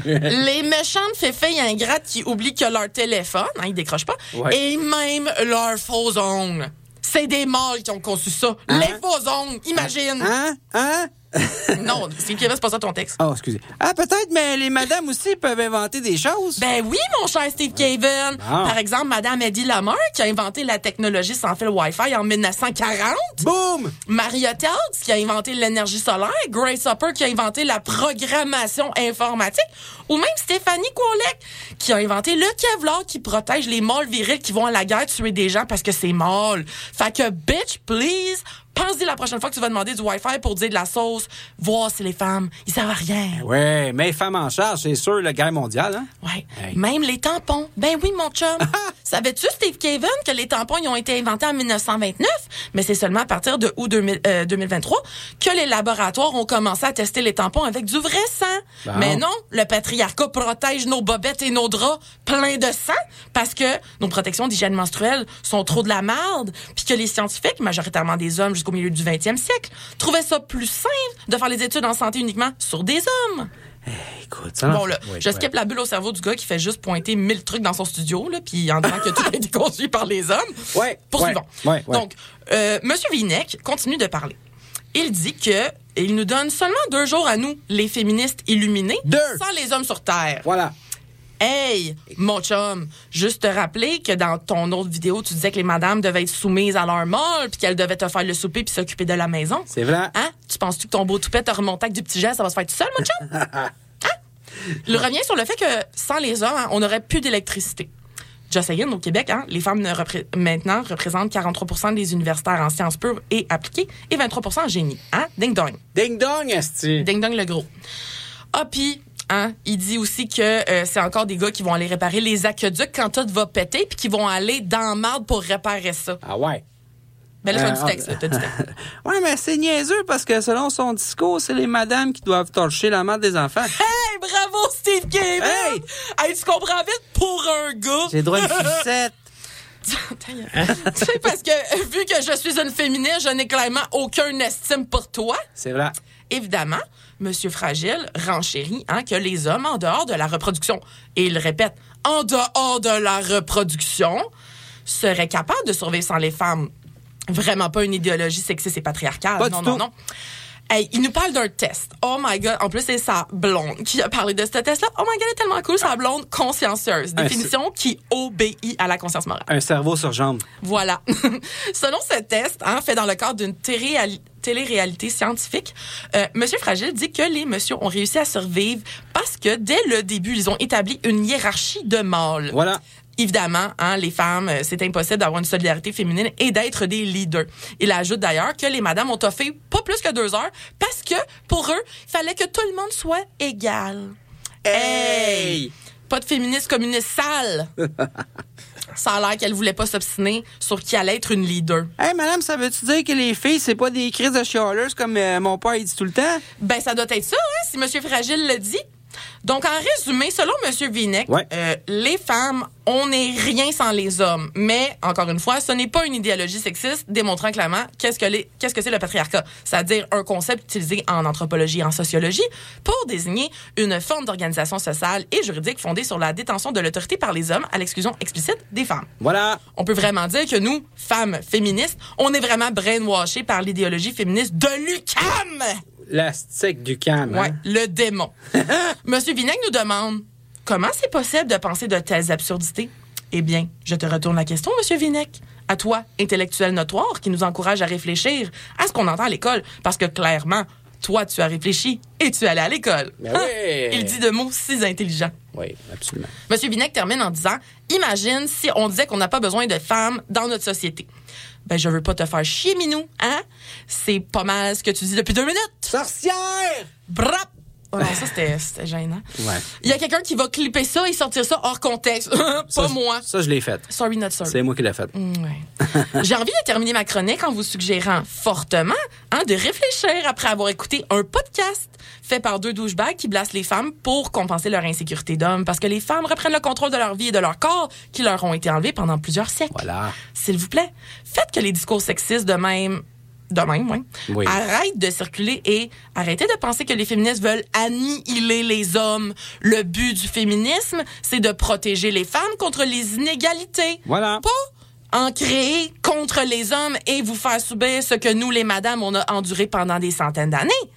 Les méchantes féfilles ingrates qui oublient que leur téléphone, hein, ils décrochent pas, et même leurs faux ongles. C'est des mâles qui ont conçu ça. Hein? Les faux ongles, imagine. Hein? Non, Steve Kevin, c'est pas ça ton texte. Oh, excusez. Ah, peut-être, mais les madames aussi peuvent inventer des choses. Ben oui, mon cher Steve Kevin. Par exemple, Madame Eddie Lamar, qui a inventé la technologie sans fil Wi-Fi en 1940. Boum! Maria Teltz, qui a inventé l'énergie solaire. Grace Hopper, qui a inventé la programmation informatique. Ou même Stéphanie Kwolek, qui a inventé le Kevlar qui protège les mâles virils qui vont à la guerre tuer des gens parce que c'est mâle. Fait que, bitch, please, pense-y la prochaine fois que tu vas demander du Wi-Fi pour dire de la sauce, voir si les femmes, ils savent rien. Ouais, mais les femmes en charge, c'est sûr, la guerre mondiale, hein? Ouais. Hey. Même les tampons. Ben oui, mon chum. Savais-tu, Steve Kevin, que les tampons, ils ont été inventés en 1929, mais c'est seulement à partir de août 2023 que les laboratoires ont commencé à tester les tampons avec du vrai sang. Bon. Mais non, le patriarcat protège nos bobettes et nos draps pleins de sang parce que nos protections d'hygiène menstruelle sont trop de la merde, puis que les scientifiques, majoritairement des hommes jusqu'au milieu du 20e siècle, trouvaient ça plus simple de faire les études en santé uniquement sur des hommes. Écoute, ça... Bon, là, je skip la bulle au cerveau du gars qui fait juste pointer 1000 trucs dans son studio, là, puis en disant que tout a été conçu par les hommes. Ouais. Poursuivons. Ouais. Donc, Monsieur Vinek continue de parler. Il dit que il nous donne seulement 2 jours à nous, les féministes illuminés, sans les hommes sur Terre. Voilà. Hey, mon chum, juste te rappeler que dans ton autre vidéo, tu disais que les madames devaient être soumises à leur mâle puis qu'elles devaient te faire le souper puis s'occuper de la maison. C'est vrai. Hein? Tu penses-tu que ton beau toupet te remonte avec du petit geste, ça va se faire tout seul, mon chum? Hein? Il revient sur le fait que sans les hommes, on n'aurait plus d'électricité. Just saying, au Québec, les femmes maintenant représentent 43% des universitaires en sciences pures et appliquées et 23% en génie. Hein? Ding-dong. Ding-dong, esti. Ding-dong, le gros. Ah, puis... il dit aussi que c'est encore des gars qui vont aller réparer les aqueducs quand tout va péter puis qui vont aller dans la marde pour réparer ça. Ah ouais? Ben là, t'as du texte. Ouais, mais c'est niaiseux parce que selon son discours, c'est les madames qui doivent torcher la marde des enfants. Hey, bravo Steve Kevin! Hey, tu comprends vite pour un gars. J'ai droit à une sucette. Tu sais, parce que vu que je suis une féministe, je n'ai clairement aucune estime pour toi. C'est vrai. Évidemment, Monsieur Fragile renchérit que les hommes, en dehors de la reproduction, et il répète, en dehors de la reproduction, seraient capables de survivre sans les femmes. Vraiment pas une idéologie sexiste et patriarcale. Pas non, du non, tout. non. Hey, il nous parle d'un test. Oh my God. En plus, c'est sa blonde qui a parlé de ce test-là. Oh my God, elle est tellement cool. Sa blonde consciencieuse. Définition qui obéit à la conscience morale. Un cerveau sur jambe. Voilà. Selon ce test, fait dans le cadre d'une télé-réalité scientifique, Monsieur Fragile dit que les messieurs ont réussi à survivre parce que dès le début, ils ont établi une hiérarchie de mâles. Voilà. Évidemment, les femmes, c'est impossible d'avoir une solidarité féminine et d'être des leaders. Il ajoute d'ailleurs que les madames ont toffé pas plus que 2 heures parce que, pour eux, il fallait que tout le monde soit égal. Hey! Pas de féministe communiste sale! Ça a l'air qu'elle voulait pas s'obstiner sur qui allait être une leader. Hey, madame, ça veut-tu dire que les filles, c'est pas des crises de chialeuses comme mon père il dit tout le temps? Ben, ça doit être ça, si Monsieur Fragile le dit. Donc, en résumé, selon M. Vinek, les femmes, on n'est rien sans les hommes. Mais, encore une fois, ce n'est pas une idéologie sexiste démontrant clairement qu'est-ce que c'est le patriarcat. C'est-à-dire un concept utilisé en anthropologie et en sociologie pour désigner une forme d'organisation sociale et juridique fondée sur la détention de l'autorité par les hommes à l'exclusion explicite des femmes. Voilà. On peut vraiment dire que nous, femmes féministes, on est vraiment brainwashées par l'idéologie féministe de l'UQAM! L'astique du camp. Ouais, le démon. Monsieur Vinek nous demande comment c'est possible de penser de telles absurdités. Eh bien, je te retourne la question, Monsieur Vinek. À toi, intellectuel notoire, qui nous encourage à réfléchir à ce qu'on entend à l'école, parce que clairement, toi, tu as réfléchi et tu es allé à l'école. Ben oui. Il dit de mots si intelligents. Oui, absolument. Monsieur Vinek termine en disant imagine si on disait qu'on n'a pas besoin de femmes dans notre société. Ben, je veux pas te faire chier, Minou, hein? C'est pas mal ce que tu dis depuis 2 minutes. Sorcière! Brap! Oh non, ça, c'était gênant. Ouais. Il y a quelqu'un qui va clipper ça et sortir ça hors contexte. Pas moi. Ça, je l'ai fait. Sorry, not sorry. C'est moi qui l'ai fait. Ouais. J'ai envie de terminer ma chronique en vous suggérant fortement de réfléchir après avoir écouté un podcast fait par 2 douchebags qui blastent les femmes pour compenser leur insécurité d'hommes parce que les femmes reprennent le contrôle de leur vie et de leur corps qui leur ont été enlevés pendant plusieurs siècles. Voilà. S'il vous plaît, faites que les discours sexistes de même, oui. Arrête de circuler et arrêtez de penser que les féministes veulent annihiler les hommes. Le but du féminisme, c'est de protéger les femmes contre les inégalités. Voilà. Pas en créer contre les hommes et vous faire subir ce que nous, les madames, on a enduré pendant des centaines d'années.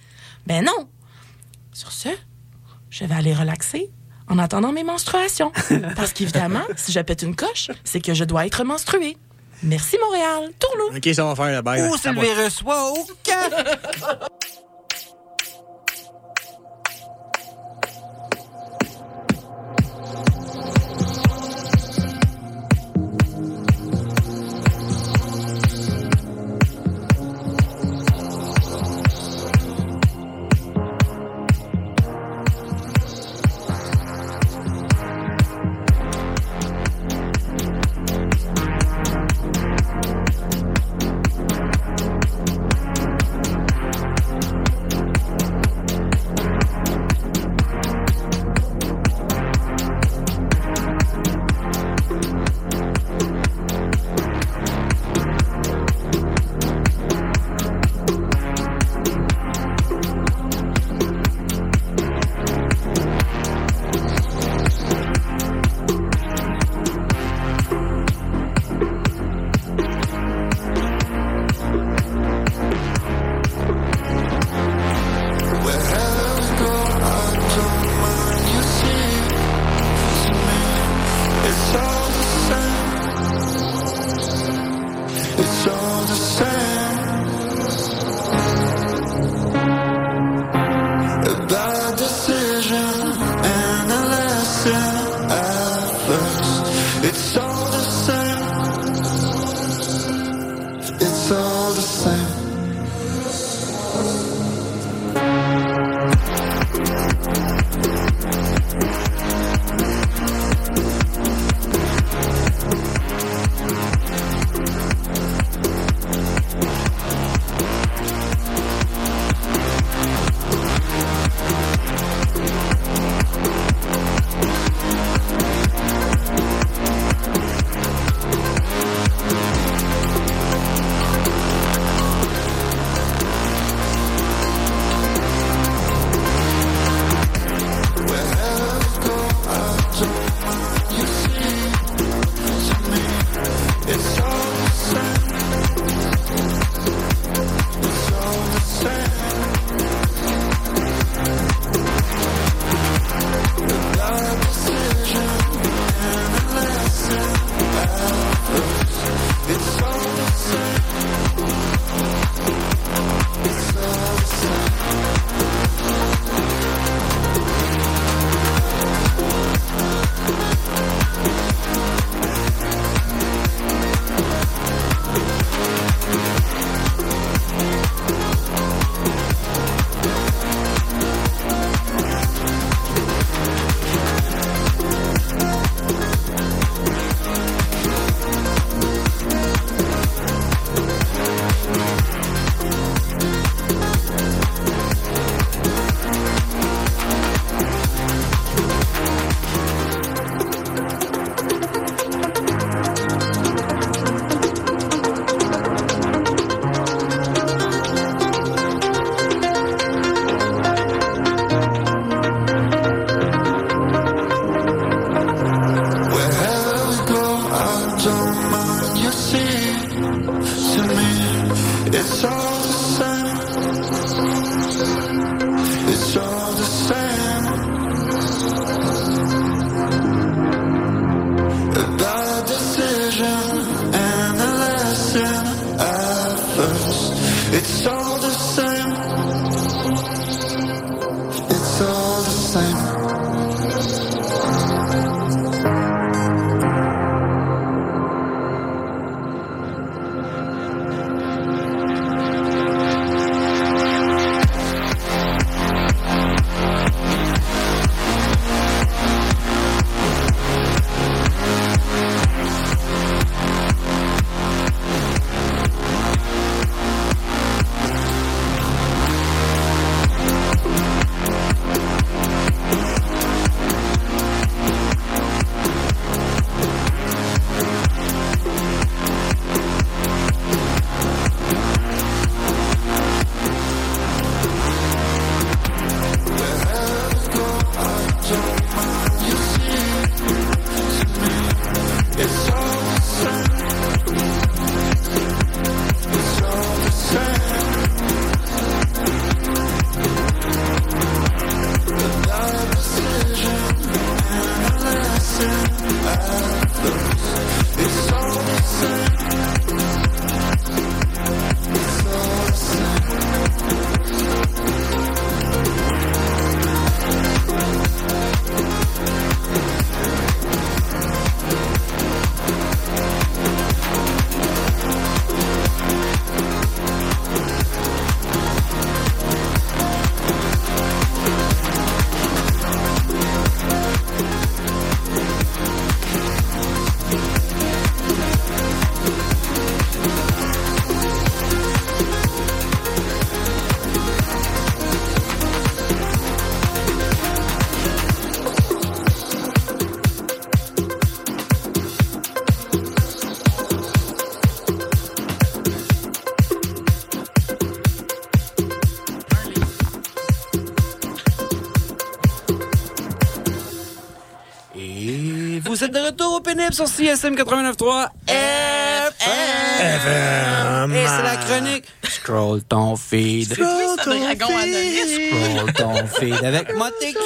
Ben non. Sur ce, je vais aller relaxer en attendant mes menstruations. Parce qu'évidemment, si je pète une coche, c'est que je dois être menstruée. Merci, Montréal. Tourlou. OK, ça va faire la baille. Oh, c'est le virus. Wow, Et vous êtes de retour au pénible sur CSM 89.3 FM. Et c'est la chronique. Scroll ton feed. Scroll ton feed avec Motécuit.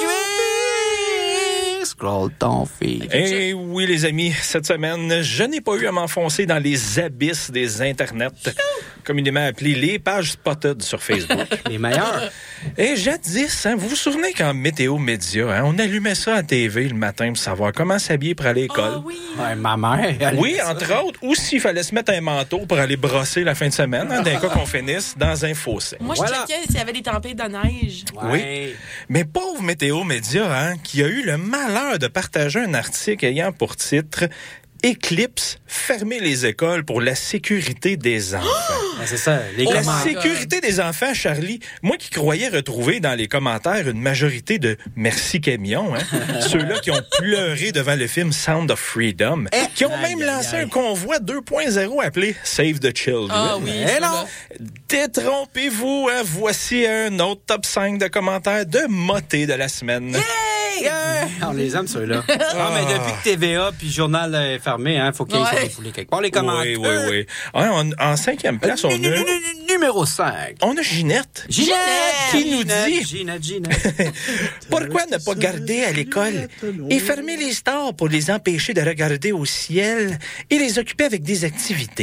Scroll ton feed. Eh oui, les amis, cette semaine, je n'ai pas eu à m'enfoncer dans les abysses des internets, communément appelés les pages spotted sur Facebook. Les meilleurs. Et jadis, vous vous souvenez qu'en météo média, on allumait ça à la TV le matin pour savoir comment s'habiller pour aller à l'école? Oh, oui. Ouais, ma mère. Oui, entre autres, ou s'il fallait se mettre un manteau pour aller brosser la fin de semaine, d'un cas qu'on finisse dans un fossé. Moi, je checkais s'il y avait des tempêtes de neige. Oui. Mais pauvre météo média, qui a eu le malheur de partager un article ayant pour titre Éclipse, fermer les écoles pour la sécurité des enfants. C'est ça, la sécurité des enfants, Charlie. Moi qui croyais retrouver dans les commentaires une majorité de merci camions, ceux-là qui ont pleuré devant le film Sound of Freedom, qui ont même lancé un convoi 2.0 appelé Save the Children. Ah oui, Détrompez-vous, voici un autre top 5 de commentaires de moté de la semaine. On les aime, ceux-là. Mais depuis que TVA puis Journal est fermé, faut qu'ils soient refoulés quelque part. Les commentaires. Oui. En 5e place, on a... Numéro 5. On a Ginette. Qui nous dit... Ginette. Pourquoi ne pas garder à l'école et fermer les stores pour les empêcher de regarder au ciel et les occuper avec des activités?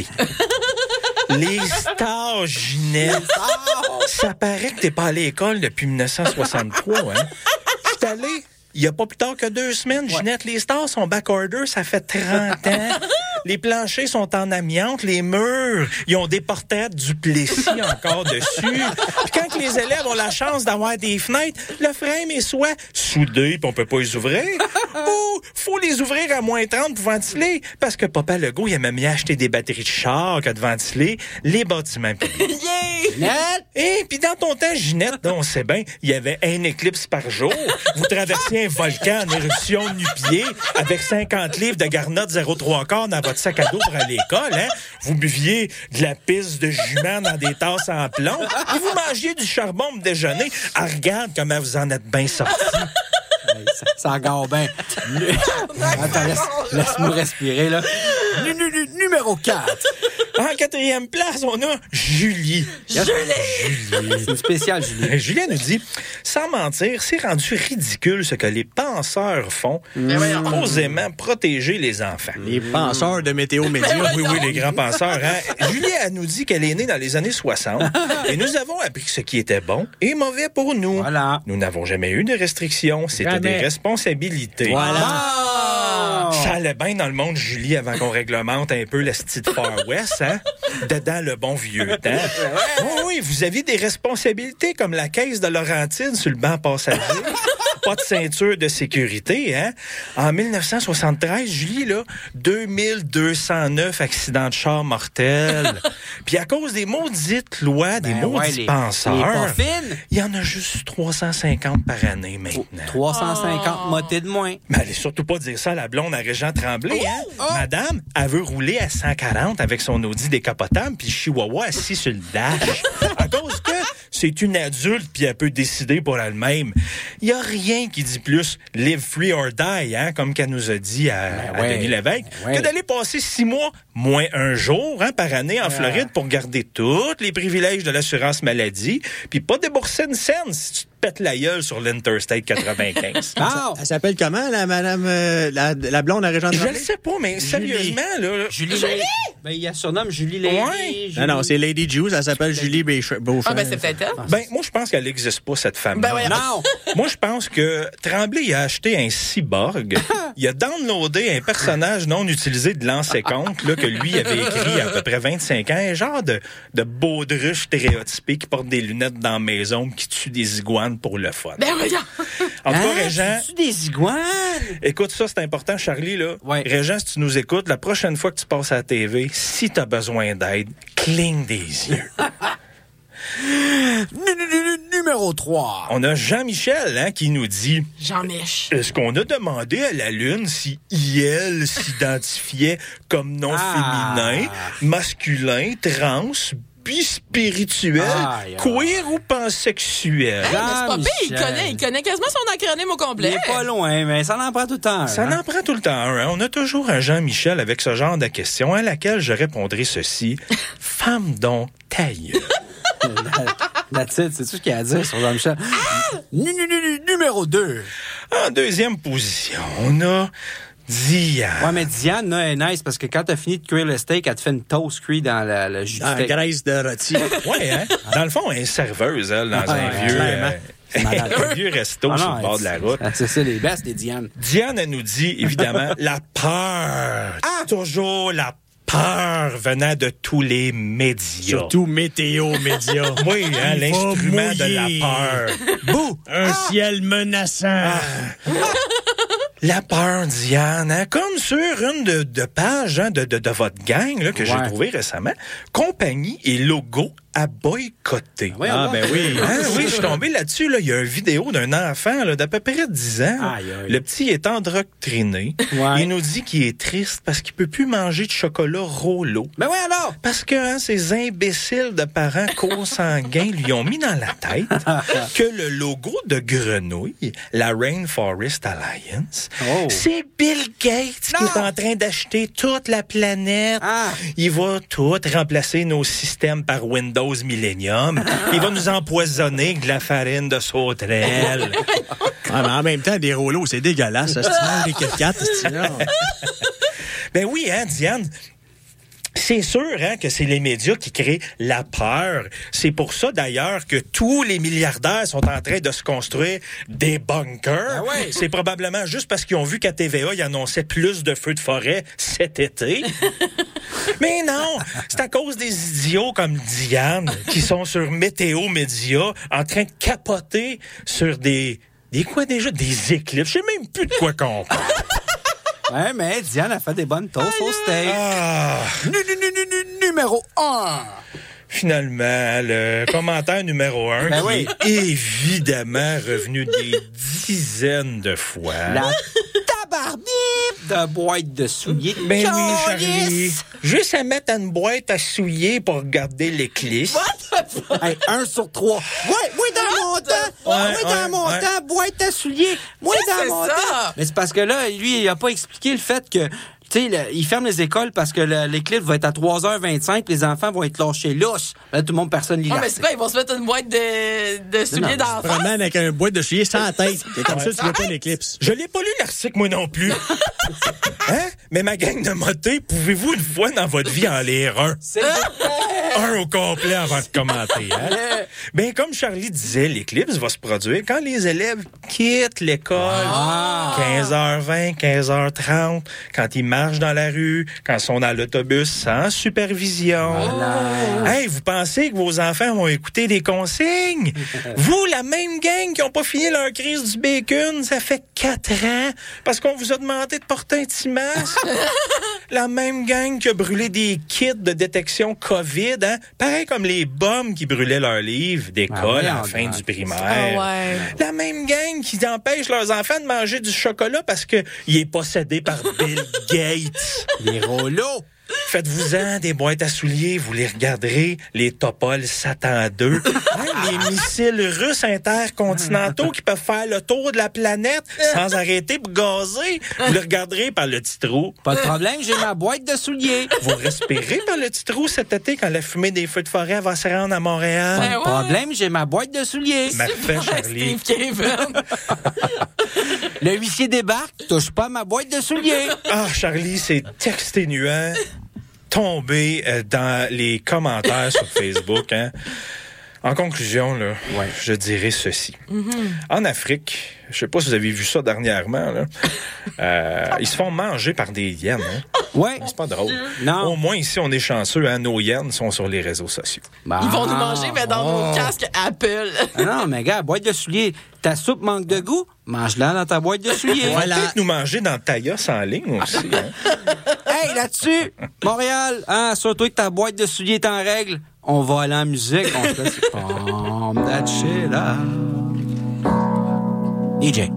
Les stars, Ginette. Ça paraît que t'es pas allé à l'école depuis 1963, Je suis allé... Il n'y a pas plus tard que 2 semaines, Ginette, les stars sont back-order, ça fait 30 ans. Les planchers sont en amiante, les murs, ils ont des portraits du Plessis encore dessus. Puis quand les élèves ont la chance d'avoir des fenêtres, le frame est soit soudé, puis on peut pas les ouvrir, ou faut les ouvrir à moins 30 pour ventiler, parce que Papa Legault, il aimait mieux acheter des batteries de char que de ventiler les bâtiments publics. Ginette! Et puis dans ton temps, Ginette, on sait bien, il y avait un éclipse par jour. Vous traversiez un volcan en éruption nu-pied avec 50 livres de garnottes 0,3 dans votre sac à dos pour aller à l'école, Vous buviez de la pisse de jument dans des tasses en plomb et vous mangiez du charbon pour déjeuner. Regarde comment vous en êtes bien sortis. Ça regarde bien. Attends, laisse-moi respirer, là. Numéro 4. En 4e place, on a Julie. C'est une spéciale, Julie. Julie nous dit, sans mentir, c'est rendu ridicule ce que les penseurs font pour osément protéger les enfants. Les penseurs de météo média. Oui, les grands penseurs. Julie, elle nous dit qu'elle est née dans les années 60 et nous avons appris ce qui était bon et mauvais pour nous. Voilà. Nous n'avons jamais eu de restrictions. C'était des responsabilités. Voilà. Ça allait bien dans le monde, Julie, avant qu'on réglemente un peu la style Far West, dedans le bon vieux temps. Oui, vous aviez des responsabilités comme la caisse de Laurentide sur le banc passager. Pas de ceinture de sécurité, En 1973, Julie, 2209 accidents de char mortels. Puis à cause des maudites lois, des maudits penseurs, il y en a juste 350 par année maintenant. 350 motés de moins. Mais allez surtout pas dire ça à la blonde à Régent Tremblay, Madame, elle veut rouler à 140 avec son Audi décapotable puis le Chihuahua assis sur le dash. À cause que c'est une adulte puis elle peut décider pour elle-même. Il y a rien qui dit plus live free or die, comme qu'elle nous a dit à Denis Lévesque, que d'aller passer 6 mois moins un jour par année en Floride pour garder tous les privilèges de l'assurance maladie puis pas débourser une scène si tu te pètes la gueule sur l'Interstate 95. Elle s'appelle comment, la madame, la blonde à Régent Tremblay? Je le sais pas, mais sérieusement, Julie! Il y a son nom, Julie Lady. Non, c'est Lady Juice, elle s'appelle Julie Beauchamp. C'est peut-être elle. Moi, je pense qu'elle n'existe pas, cette femme. Non! Moi, je pense que Tremblay il a acheté un cyborg. Il a downloadé un personnage non utilisé de l'ancien compte, que lui avait écrit il y a à peu près 25 ans. Un genre de baudruche stéréotypé qui porte des lunettes dans la maison qui tue des iguanes pour le fun. En tout cas, Régent... Tu des iguanes? Écoute, ça, c'est important, Charlie, Régent, si tu nous écoutes, la prochaine fois que tu passes à la TV, si tu as besoin d'aide, cligne des yeux. Numéro 3. On a Jean-Michel qui nous dit... Jean-Mich. Est-ce qu'on a demandé à la Lune si elle s'identifiait comme non féminin, masculin, trans, thérapie spirituelle, queer ou pansexuelle. Hey, mais c'est pas pire, il connaît quasiment son acronyme au complet. Il est pas loin, mais ça en prend tout le temps. Ça en prend tout le temps un. On a toujours un Jean-Michel avec ce genre de questions à laquelle je répondrai ceci. Femme donc taille. That's it, c'est tout ce qu'il y a à dire sur Jean-Michel. Numéro 2. En deuxième position, on a Diane. Ouais, mais Diane, là, est nice parce que quand t'as fini de cuire le steak, elle te fait une toast cuite dans le jus de steak. Graisse de rôti. Ouais, hein? Dans le fond, elle est serveuse, elle, dans un vieux resto sur le bord de la route. C'est ça, les bestes, les Diane. Diane, elle nous dit, évidemment, la peur. Toujours la peur venant de tous les médias. Surtout météo médias. Oui, hein, l'instrument de la peur. Bouh! Un ciel menaçant. La peur, Diane, hein, comme sur une de pages hein, de votre gang là, que j'ai trouvé récemment, compagnie et logo à boycotter. Ben oui. Hein, oui, je suis tombé là-dessus. Là. Il y a une vidéo d'un enfant là, d'à peu près 10 ans. Le petit est endoctriné. Ouais. Il nous dit qu'il est triste parce qu'il peut plus manger de chocolat Rollo. Ben oui, alors! Parce que hein, ces imbéciles de parents consanguins lui ont mis dans la tête que le logo de grenouille, la Rainforest Alliance, c'est Bill Gates qui est en train d'acheter toute la planète. Il va tout remplacer nos systèmes par Windows Millennium. Il va nous empoisonner avec de la farine de sauterelle. Mais en même temps, des rouleaux, c'est dégueulasse. Ça, tu manges des Kit Kat, Ben oui, hein, Diane? C'est sûr hein, que c'est les médias qui créent la peur. C'est pour ça, d'ailleurs, que tous les milliardaires sont en train de se construire des bunkers. C'est probablement juste parce qu'ils ont vu qu'à TVA, ils annonçaient plus de feux de forêt cet été. Mais non, c'est à cause des idiots comme Diane qui sont sur Météo Média en train de capoter sur des quoi déjà? Des éclipses. Je sais même plus de quoi qu'on parle. Ouais, mais Diane a fait des bonnes toasts au steak. Numéro 1. Finalement, le commentaire numéro 1 qui est évidemment revenu des dizaines de fois. La tabarbip de boîte de souliers. Ben oui, Charlie. Juste à mettre une boîte à souliers pour regarder l'éclipse. Hey, 1 sur 3. Ouais, dans mon temps, boîte à souliers. Moi, dans mon temps. Mais c'est parce que là, lui, il a pas expliqué le fait que tu sais, il ferme les écoles parce que l'éclipse va être à 3h25, les enfants vont être lâchés louches. Là, tout le monde, personne lit mais c'est pas, ils vont se mettre une boîte de souliers d'enfants. Vraiment, avec une boîte de souliers sans tête. C'est comme ça, tu vois pas l'éclipse. Je l'ai pas lu, l'article, moi non plus. Hein? Mais ma gang de motés, pouvez-vous une fois dans votre vie en lire un? Un au complet avant de commenter. Hein? Ben, comme Charlie disait, l'éclipse va se produire quand les élèves quittent l'école. 15h20, 15h30, quand ils marchent dans la rue, quand ils sont dans l'autobus sans supervision. Hey, vous pensez que vos enfants vont écouter des consignes? Vous, la même gang qui n'ont pas fini leur crise du bacon, ça fait 4 ans, parce qu'on vous a demandé de porter un petit masque. La même gang qui a brûlé des kits de détection COVID, hein? Pareil comme les bombes qui brûlaient leurs livres d'école à la fin du primaire. La même gang qui empêche leurs enfants de manger du chocolat parce qu'il est possédé par Bill Gates. Les rouleaux. Faites-vous-en des boîtes à souliers, vous les regarderez, les Topol Satan 2, les missiles russes intercontinentaux qui peuvent faire le tour de la planète sans arrêter pour gazer. Vous les regarderez par le petit trou. Pas de problème, j'ai ma boîte de souliers. Vous respirez par le petit trou cet été quand la fumée des feux de forêt va se rendre à Montréal. Pas de problème, j'ai ma boîte de souliers. Parfait, Charlie. Le huissier débarque, touche pas ma boîte de souliers. Charlie, c'est exténuant. Tomber dans les commentaires sur Facebook. Hein. En conclusion, là, je dirais ceci. En Afrique, je sais pas si vous avez vu ça dernièrement, là, ils se font manger par des hyènes. Hein. Ouais. C'est pas drôle. Non. Au moins, ici, on est chanceux. Hein, nos hyènes sont sur les réseaux sociaux. Ils vont nous manger, mais dans nos casques Apple. Non, mais gars, boîte de souliers, ta soupe manque de goût, mange-la dans ta boîte de souliers. Voilà. Peut-être nous manger dans Taillas en ligne aussi. Hein. Hey, là-dessus, Montréal, hein, assure-toi que ta boîte de souliers est en règle. On va aller en musique. On se laisse... that shit up. DJ.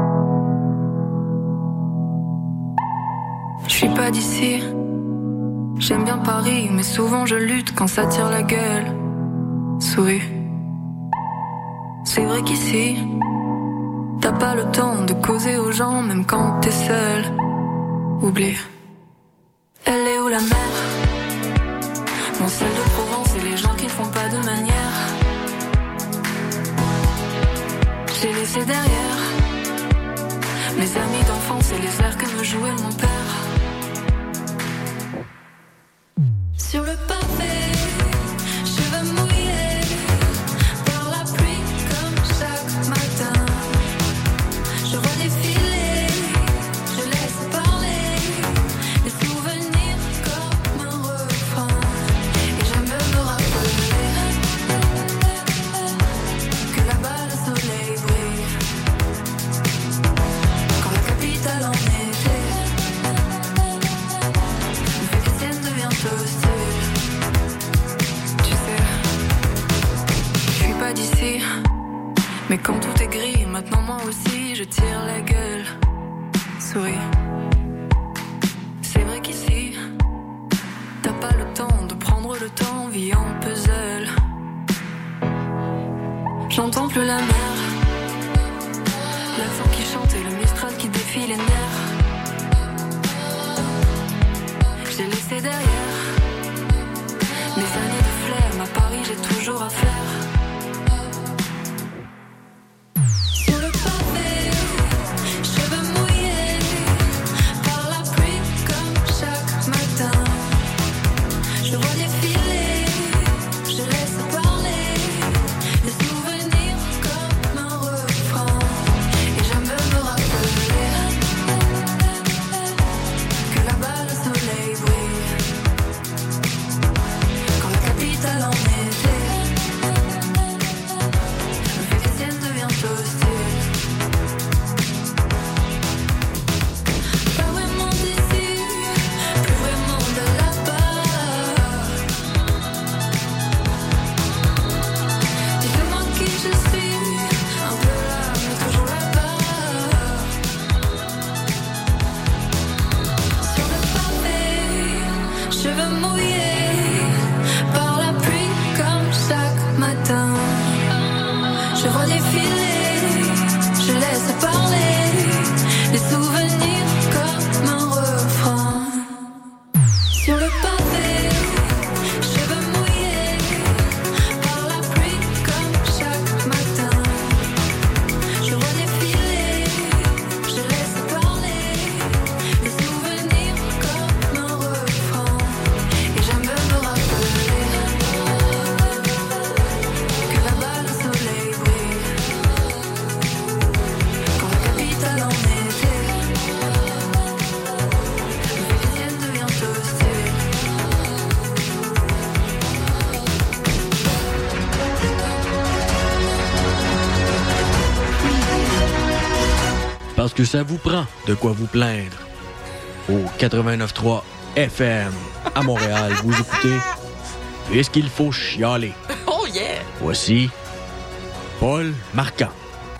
Je suis pas d'ici, J'aime bien Paris, mais souvent je lutte quand ça tire la gueule. Souris. C'est vrai qu'ici, t'as pas le temps de causer aux gens, même quand t'es seul. Oublie. Elle est où la mer? Mon ciel de Provence et les gens qui ne font pas de manière. J'ai laissé derrière mes amis d'enfance et les airs que me jouait mon père. Sur le pavé, cheveux mouillés par la pluie comme chaque matin. Je vois défiler, je laisse parler les souvenirs comme un refrain. Et j'aime me rappeler que là-bas le soleil brille. Quand la capitale en été me fait que Sienne devient hostile. Tu sais, je suis pas d'ici, mais quand tout est gris, maintenant moi aussi je tire la gueule. Souris. C'est vrai qu'ici, t'as pas le temps de prendre le temps, vie en puzzle. J'entends plus la mer, l'accent qui chante et le Mistral qui défie les nerfs. J'ai laissé derrière mes années de flemme, à Paris j'ai toujours à faire. Sur le pavé, cheveux mouillés par la pluie comme chaque matin. Je vois défiler, je laisse parler les souvenirs comme un refrain. Et j'aime me rappeler que là-bas le soleil brille. Quand la capitale en été me fait que Sienne devient hostile. Pas vraiment d'ici, plus vraiment de là-bas. Dites-moi qui je suis, un peu là, mais toujours là-bas. Sur le pavé, cheveux mouillés par la pluie comme chaque matin. Je vois défiler, je laisse parler les souvenirs comme un refrain. Sur le pavé, cheveux mouillés par la pluie comme chaque matin. Je vois défiler, je laisse parler les souvenirs comme un refrain. Et j'aime me rappeler que là-bas le soleil brille. Quand la capitale en été me fait que Sienne devient hostile. Parce que ça vous prend de quoi vous plaindre. Au 89.3 FM à Montréal, vous écoutez Puisqu'il faut chialer. Oh yeah! Voici Paul Marquand.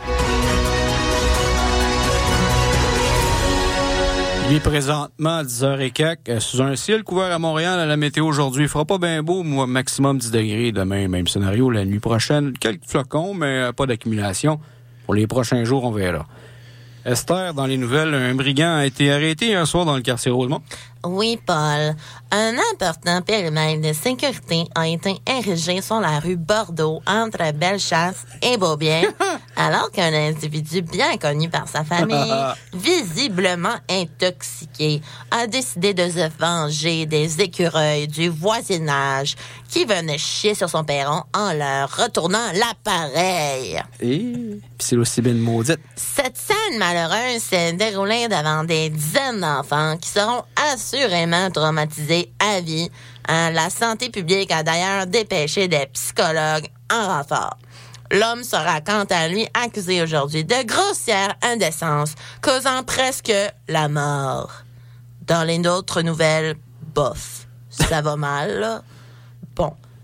Il est présentement 10h quelques, sous un ciel couvert à Montréal. À la météo aujourd'hui, il fera pas bien beau, maximum 10 degrés. Demain, même scénario. La nuit prochaine, quelques flocons, mais pas d'accumulation. Pour les prochains jours, on verra. Esther, dans les nouvelles, un brigand a été arrêté hier soir dans le quartier Rosemont. Oui, Paul. Un important périmètre de sécurité a été érigé sur la rue Bordeaux entre Bellechasse et Beaubien, alors qu'un individu bien connu par sa famille, visiblement intoxiqué, a décidé de se venger des écureuils du voisinage qui venaient chier sur son perron en leur retournant l'appareil. Et puis c'est aussi bien maudite. Cette scène malheureuse s'est déroulée devant des dizaines d'enfants qui seront assurément traumatisés à vie. La santé publique a d'ailleurs dépêché des psychologues en renfort. L'homme sera quant à lui accusé aujourd'hui de grossière indécence, causant presque la mort. Dans les autres nouvelles, bof, ça va mal, là. Bon,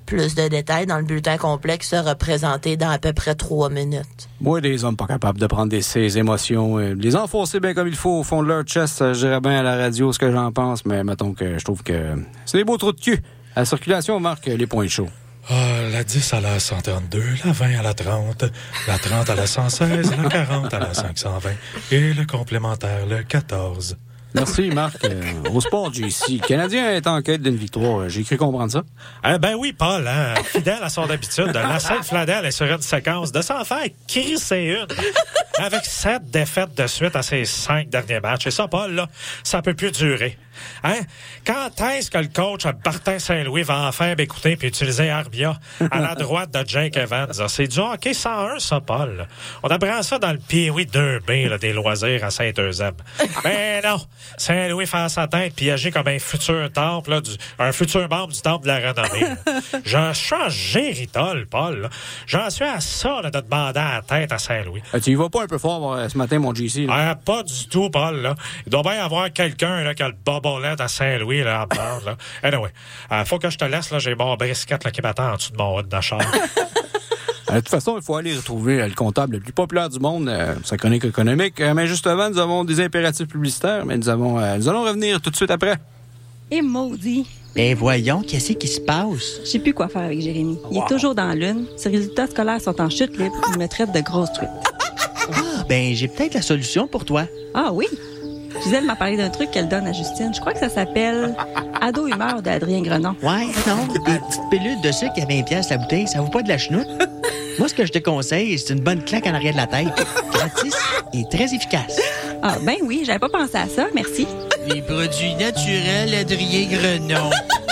Plus de détails dans le bulletin complet qui sera présenté dans à peu près 3 minutes. Moi, des hommes pas capables de prendre ses émotions, les enfoncer bien comme il faut au fond de leur chest, je dirais bien à la radio ce que j'en pense, mais mettons que je trouve que c'est des beaux trous de cul. La circulation marque les points chauds. La 10 à la 132, la 20 à la 30, la 30 à la 116, la 40 à la 520 et le complémentaire, le 14. Merci, Marc. Au sport, JC, le Canadien est en quête d'une victoire. J'ai cru comprendre ça. Ben oui, Paul, hein, fidèle à son habitude, la Sainte-Fladelle est sur une séquence de s'en faire crisser une. Avec 7 défaites de suite à ses 5 derniers matchs. Et ça, Paul, là, ça peut plus durer. Hein? Quand est-ce que le coach Martin Saint-Louis va enfin écouter puis utiliser Arbia à la droite de Jake Evans? C'est du hockey 101, ça, Paul. On apprend ça dans le Pee-Wee 2B là, des loisirs à Saint-Eusèbe. Mais non, Saint-Louis fait sa tête puis agit comme un futur temple, là, un futur membre du temple de la renommée. J'en suis en géritol, Paul. Là. J'en suis à ça là, de demander à la tête à Saint-Louis. Tu y vas pas un peu fort ce matin, mon JC? Pas du tout, Paul. Là. Il doit bien y avoir quelqu'un là, qui a le bobolette à Saint-Louis là, à bord. Là. Anyway, faut que je te laisse. Là, j'ai mon brisket là, qui m'attend en dessous de mon haut d'achat. De toute façon, il faut aller retrouver le comptable le plus populaire du monde, sa chronique économique. Mais juste avant, nous avons des impératifs publicitaires, mais nous allons revenir tout de suite après. Et maudit. Ben voyons, qu'est-ce qui se passe? Je sais plus quoi faire avec Jérémy. Il est toujours dans l'une. Ses résultats scolaires sont en chute libre. Il me traite de grosse truite. Ben j'ai peut-être la solution pour toi. Ah oui? Gisèle m'a parlé d'un truc qu'elle donne à Justine. Je crois que ça s'appelle Ado Humeur d'Adrien Grenon. Ouais, non, des petites pilules de sucre à 20$ la bouteille, ça vaut pas de la chenoute. Moi, ce que je te conseille, c'est une bonne claque en arrière de la tête. Gratis et très efficace. Ah ben oui, j'avais pas pensé à ça, merci. Les produits naturels Adrien Grenon.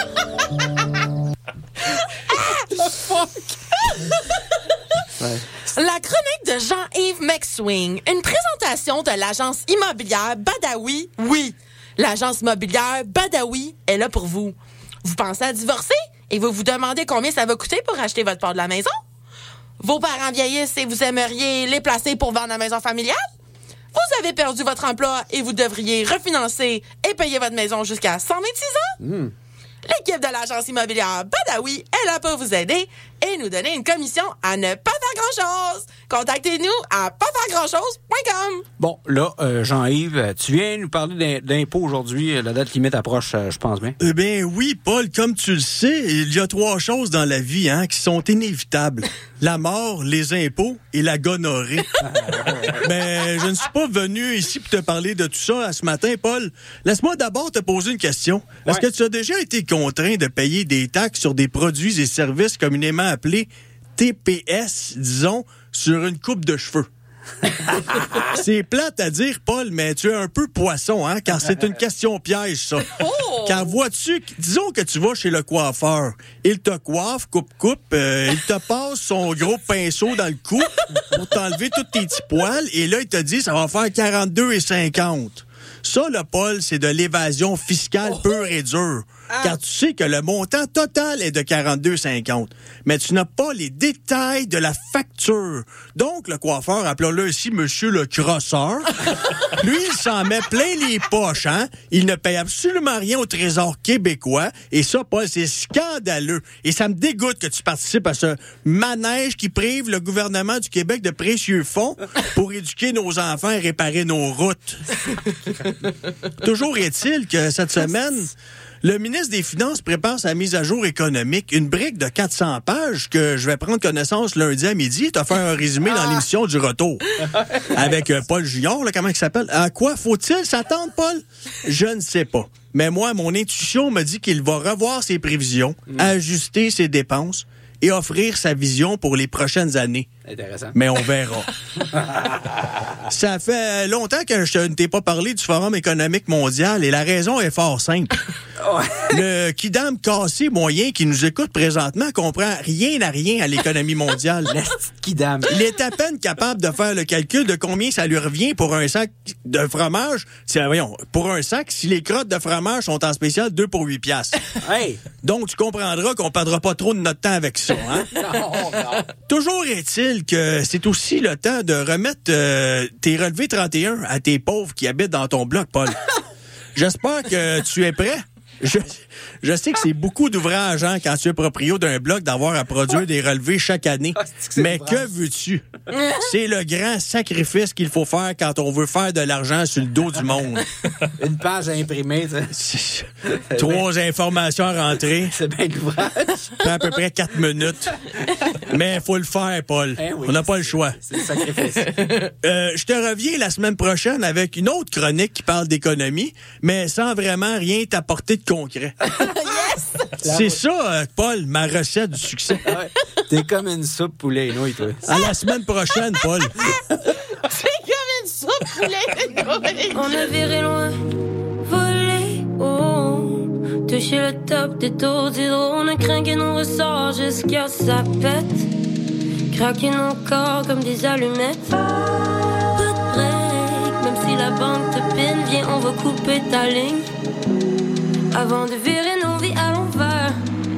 Ouais. La chronique de Jean-Yves McSwing, une présentation de l'agence immobilière Badawi. Oui, l'agence immobilière Badawi est là pour vous. Vous pensez à divorcer et vous vous demandez combien ça va coûter pour acheter votre part de la maison? Vos parents vieillissent et vous aimeriez les placer pour vendre la maison familiale? Vous avez perdu votre emploi et vous devriez refinancer et payer votre maison jusqu'à 126 ans? L'équipe de l'agence immobilière Badawi est là pour vous aider et nous donner une commission à ne pas faire grand-chose. Contactez-nous à pasfairgrandchose.com. Bon, là, Jean-Yves, tu viens nous parler d'impôts aujourd'hui. La date limite approche, je pense bien. Eh bien, oui, Paul, comme tu le sais, il y a 3 choses dans la vie qui sont inévitables. La mort, les impôts et la gonorrhée. Mais je ne suis pas venu ici pour te parler de tout ça ce matin, Paul. Laisse-moi d'abord te poser une question. Est-ce que tu as déjà été contraint de payer des taxes sur des produits et services communément appelés TPS, disons, sur une coupe de cheveux? C'est plate à dire, Paul, mais tu es un peu poisson, car c'est une question piège, ça. Car vois-tu, disons que tu vas chez le coiffeur, il te coiffe, coupe, il te passe son gros pinceau dans le cou pour t'enlever tous tes petits poils, et là, il te dit, ça va faire 42,50. Ça, là, Paul, c'est de l'évasion fiscale pure et dure. Car tu sais que le montant total est de 42,50. Mais tu n'as pas les détails de la facture. Donc, le coiffeur, appelons-le ici Monsieur le Crosseur, lui, il s'en met plein les poches, Il ne paye absolument rien au Trésor québécois. Et ça, Paul, c'est scandaleux. Et ça me dégoûte que tu participes à ce manège qui prive le gouvernement du Québec de précieux fonds pour éduquer nos enfants et réparer nos routes. Toujours est-il que cette semaine, le ministre des Finances prépare sa mise à jour économique, une brique de 400 pages que je vais prendre connaissance lundi à midi et te faire un résumé dans l'émission du retour. Avec Paul Junior, là, comment il s'appelle? À quoi faut-il s'attendre, Paul? Je ne sais pas. Mais moi, mon intuition me dit qu'il va revoir ses prévisions, ajuster ses dépenses et offrir sa vision pour les prochaines années. Intéressant. Mais on verra. Ça fait longtemps que je ne t'ai pas parlé du Forum économique mondial et la raison est fort simple. Le kidam cassé moyen qui nous écoute présentement comprend rien à l'économie mondiale. Kidam. Il est à peine capable de faire le calcul de combien ça lui revient pour un sac de fromage. Pour un sac, si les crottes de fromage sont en spécial 2 pour 8 piastres. Hey. Donc, tu comprendras qu'on perdra pas trop de notre temps avec ça. Non. Toujours est-il que c'est aussi le temps de remettre tes relevés 31 à tes pauvres qui habitent dans ton bloc, Paul. J'espère que tu es prêt. Je sais que c'est beaucoup d'ouvrages, hein, quand tu es proprio d'un bloc, d'avoir à produire des relevés chaque année. Mais que veux-tu? C'est le grand sacrifice qu'il faut faire quand on veut faire de l'argent sur le dos du monde. Une page à imprimer, ça. 3 informations à rentrer. C'est bien l'ouvrage. Ça prend à peu près 4 minutes. Mais il faut le faire, Paul. Oui, on n'a pas le choix. C'est le sacrifice. Je te reviens la semaine prochaine avec une autre chronique qui parle d'économie, mais sans vraiment rien t'apporter de concret. Yes! C'est ça, Paul, ma recette du succès. Ouais. T'es comme une soupe poulet et nouilles, toi. À la semaine prochaine, Paul. C'est comme une soupe poulet et nouilles. On a viré loin, volé, oh. Touché le top des tours d'hydro. On a craqué nos ressorts jusqu'à sa pète. Craqué nos corps comme des allumettes. Pas de break, même si la banque te pine. Viens, on va couper ta ligne. Avant de virer nos vies à l'envers.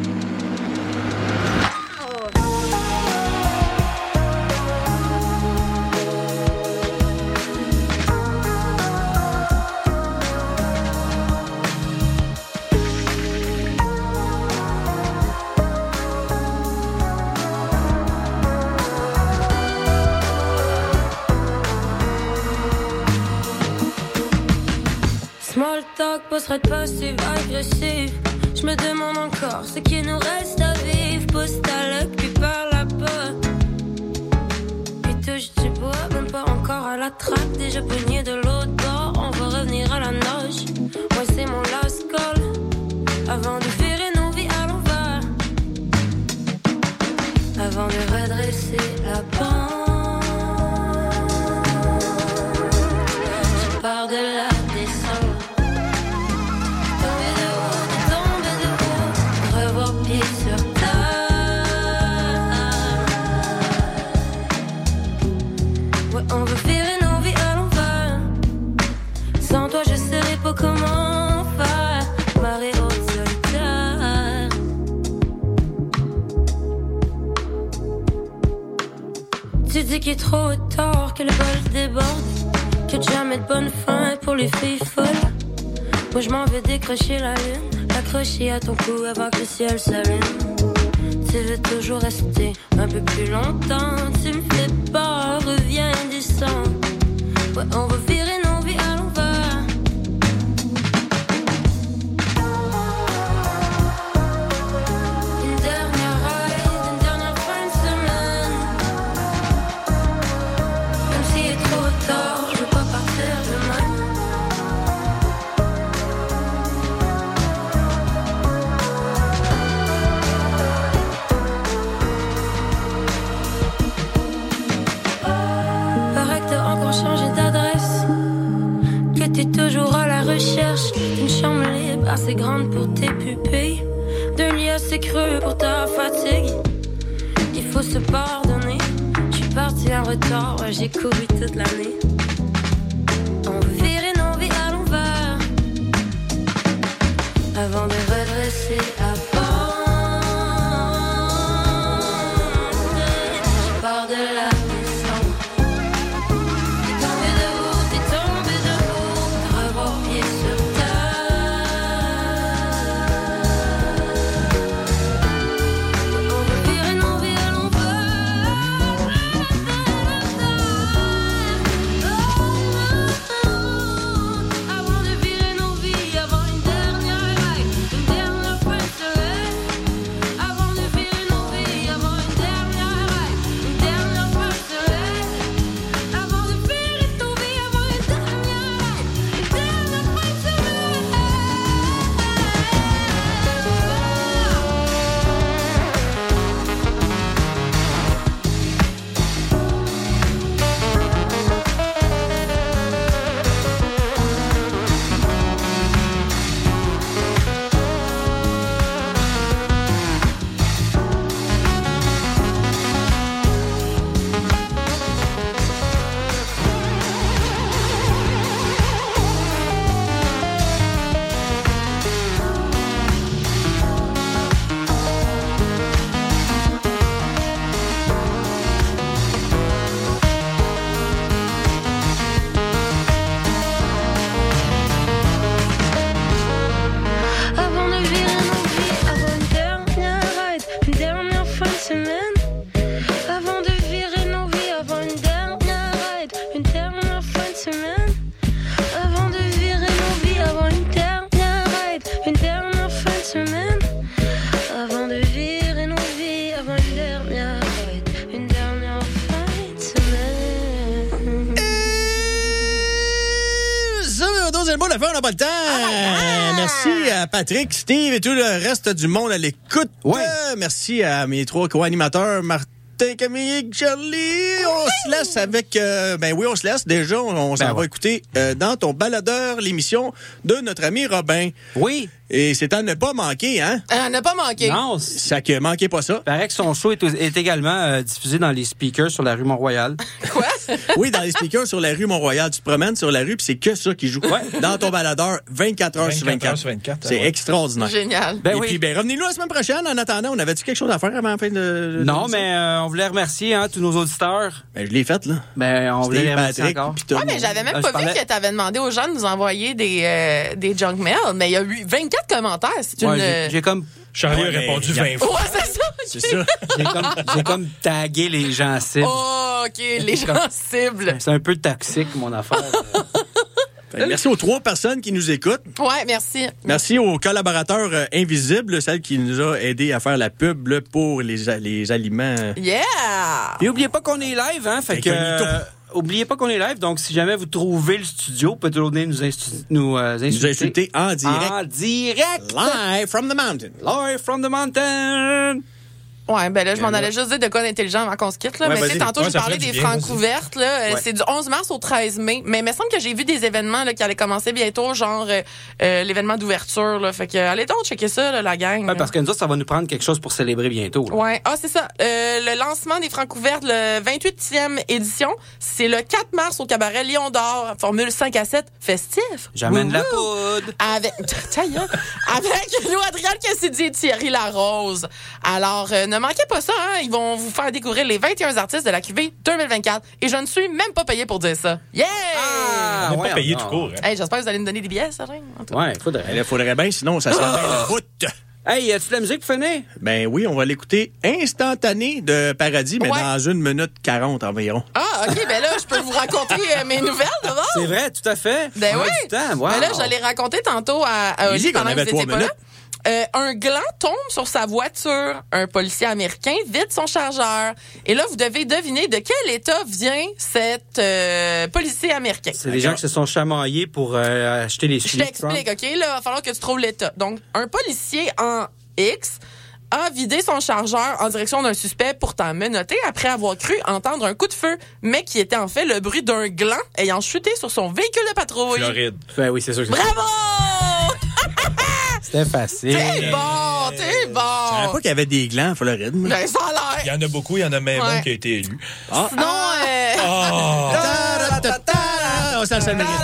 Small talk, poserait passive, agressif. Je me demande encore ce qui nous reste à vivre. Pousse ta luck, puis par là-bas. Puis touche du bois, même pas encore à la traque. Déjà pogné de l'autre bord, on va revenir à la nage. Moi c'est mon last call, avant de virer nos vies à l'envers. Avant de redresser la pente, je pars de la descente. Sur terre. Ouais, on veut virer nos vies à l'envers. Sans toi, je saurais pas comment faire. Marée haute solitaire. Tu dis qu'il est trop tard, que le bol déborde, que jamais de bonne fin pour les filles folles. Moi, je m'en vais décrocher la lune, accroché à ton cou avant que le ciel s'allume. Tu veux toujours rester un peu plus longtemps. Tu me fais peur, reviens, descends. Ouais, on va virer nos vies à l'envers. Une dernière ride, une dernière fin de semaine. Même s'il est trop tard, je veux pas partir demain. Changer d'adresse, que t'es toujours à la recherche d'une chambre libre assez grande pour tes pupilles, d'un lit assez creux pour ta fatigue. Il faut se pardonner, je suis partie en retard, ouais, j'ai couru toute l'année. On veut virer nos vies à l'envers, avant de redresser la pente. Je pars de là. Oh la fin, on n'a pas le temps. Merci à Patrick, Steve et tout le reste du monde à l'écoute. Ouais. Merci à mes 3 co-animateurs, Martin, Camille, Charlie. On se laisse avec... on se laisse déjà. On s'en va écouter dans ton baladeur l'émission de notre ami Robin. Oui. Et c'est à ne pas manquer, hein? À ne pas manquer. Non, ça que manquez pas ça. Il paraît que son show est également diffusé dans les speakers sur la rue Mont-Royal. Quoi? Oui, dans les speakers sur la rue Mont-Royal. Tu te promènes sur la rue, puis c'est que ça qui joue. Ouais. Dans ton baladeur, 24 heures sur 24. C'est extraordinaire. Génial. Et puis, revenez-nous la semaine prochaine. En attendant, on avait-tu quelque chose à faire avant la fin de... Non, mais on voulait remercier tous nos auditeurs. Ben, je l'ai fait, là. Ben, on voulait les remercier encore. Ouais, mais j'avais même pas vu que t'avais demandé aux gens de nous envoyer des junk mail, mais il y a eu 24 commentaires. J'ai comme... Charlie a répondu 20 fois. Ouais, c'est ça. C'est ça. J'ai comme tagué les gens cibles. Oh, OK, les gens cibles. C'est un peu toxique, mon affaire. Merci aux 3 personnes qui nous écoutent. Ouais, merci. Merci aux collaborateurs invisibles, celle qui nous a aidé à faire la pub là, pour les aliments. Yeah! Et n'oubliez pas qu'on est live, hein? Fait que... oubliez pas qu'on est live, donc si jamais vous trouvez le studio, vous pouvez toujours venir nous insulter en direct. En direct! Live from the mountain. Live from the mountain! Ouais, ben là, je m'en allais juste dire de quoi intelligent avant qu'on se quitte, là. Ouais, mais tu sais, tantôt, je parlais des Francouvertes, là. Ouais. C'est du 11 mars au 13 mai. Mais il me semble que j'ai vu des événements, là, qui allaient commencer bientôt, genre, l'événement d'ouverture, là. Fait que, allez donc checker ça, là, la gang. Ouais, parce que nous autres, ça va nous prendre quelque chose pour célébrer bientôt, là. Ouais. Ah, c'est ça. Le lancement des Francouvertes, le 28e édition, c'est le 4 mars au cabaret Lion d'Or, formule 5 à 7, festif. J'amène la poudre. Avec nous, Adrienne Cassidy et Thierry Larose. Alors, ne manquez pas ça, hein. Ils vont vous faire découvrir les 21 artistes de la QV 2024. Et je ne suis même pas payé pour dire ça. Yeah! On n'est pas payé tout court. Hein. Hey, j'espère que vous allez me donner des billets, ça. Ouais, faudrait bien, sinon ça serait bien la route. Hey, y a-tu de la musique pour finir? Ben oui, on va l'écouter instantané de Paradis, mais dans 1 minute 40 environ. Ah, OK, ben là, je peux vous raconter mes nouvelles d'abord. C'est vrai, tout à fait. Ben oui. Wow. Ben là, je l'ai raconté tantôt à Oli pendant que vous n'étiez pas là. Un gland tombe sur sa voiture. Un policier américain vide son chargeur. Et là, vous devez deviner de quel État vient cet policier américain. C'est des gens qui se sont chamaillés pour acheter les Je t'explique, OK? Là, il va falloir que tu trouves l'État. Donc, un policier en X a vidé son chargeur en direction d'un suspect pourtant menotté après avoir cru entendre un coup de feu, mais qui était en fait le bruit d'un gland ayant chuté sur son véhicule de patrouille. Floride. Ben oui, c'est sûr que c'est Bravo! C'était facile. T'es bon! Je savais pas qu'il y avait des glands en Floride. Ben, ça a l'air. Il y en a beaucoup, il y en a même un qui a été élu. Ah. Sinon, ça le mérite.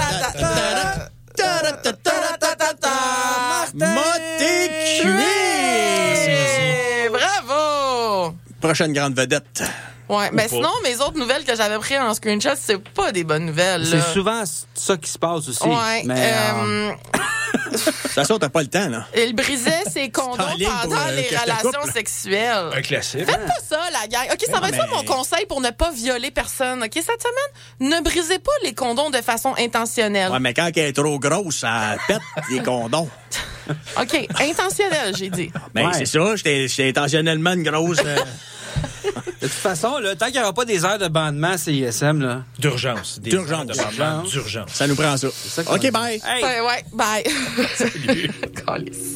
Moté cuit! Bravo! Prochaine grande vedette. Ouais, mais sinon, mes autres nouvelles que j'avais prises en screenshot, c'est pas des bonnes nouvelles. C'est souvent ça qui se passe aussi. Ouais. Mais, De toute façon, t'as pas le temps, là. Il brisait ses condoms pendant les relations sexuelles. Un classique. Faites pas ça, la gang. OK, ça va être ça mon conseil pour ne pas violer personne. OK, cette semaine, ne brisez pas les condoms de façon intentionnelle. Ouais, mais quand elle est trop grosse, ça pète les condoms. OK, intentionnel, j'ai dit. Ben, c'est ça, j'étais intentionnellement une grosse... De toute façon, là, tant qu'il n'y aura pas des heures de bandement CISM, là. D'urgence. D'urgence. D'urgence. Ça nous prend ça. OK, bye. Hey. Ouais, bye. Salut. Calice.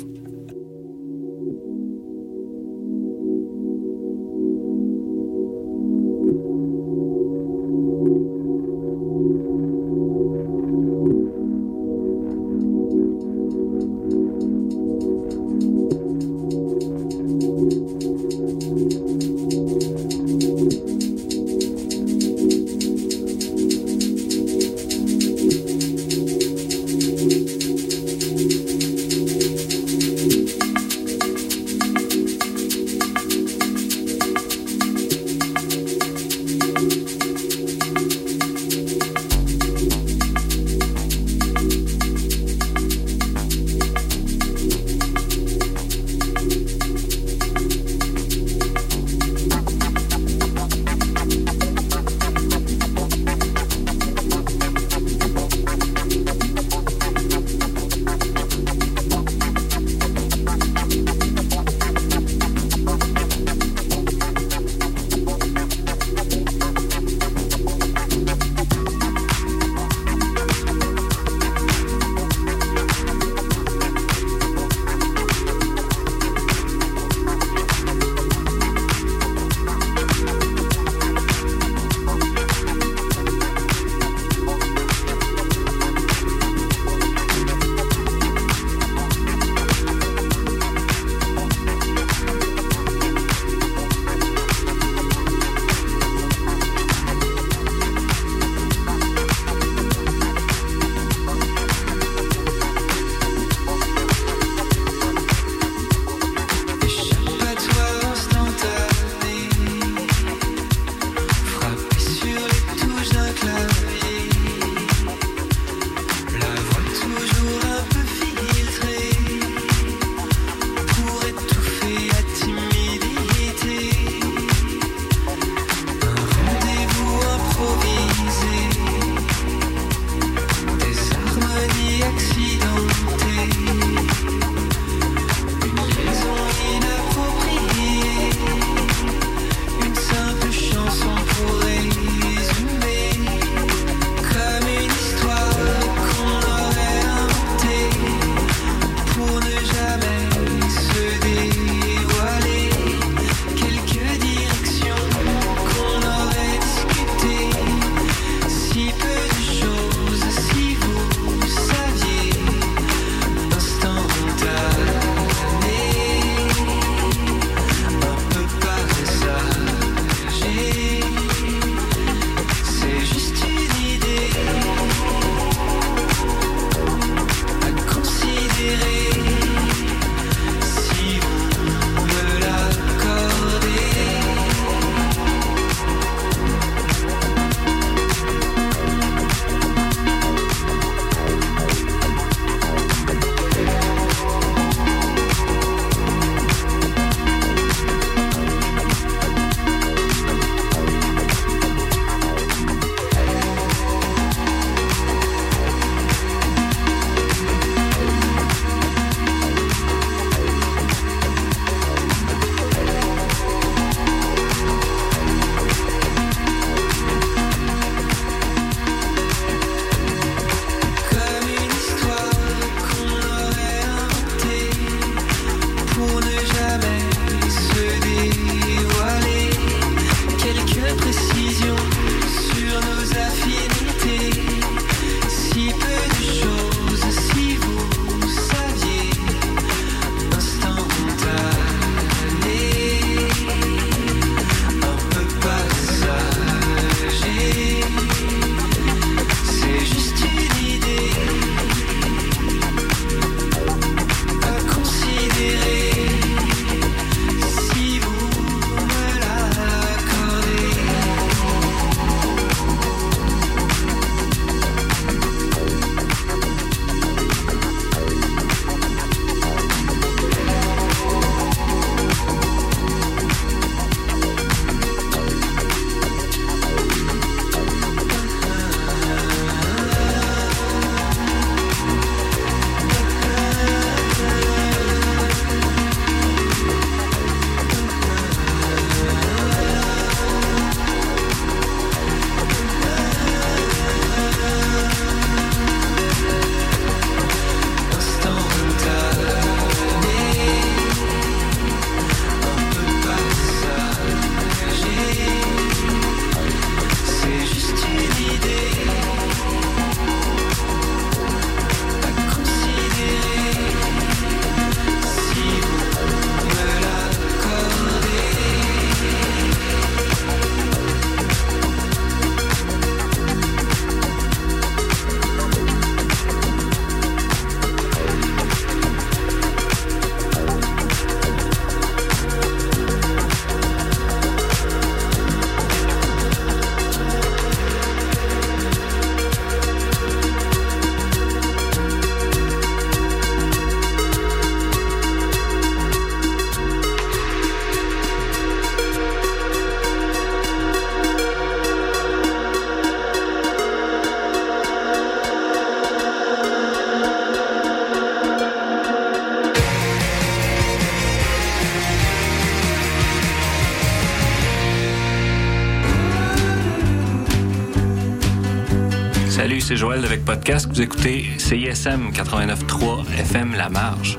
c'est Joël avec Podcast. Vous écoutez CISM 89.3 FM La Marge.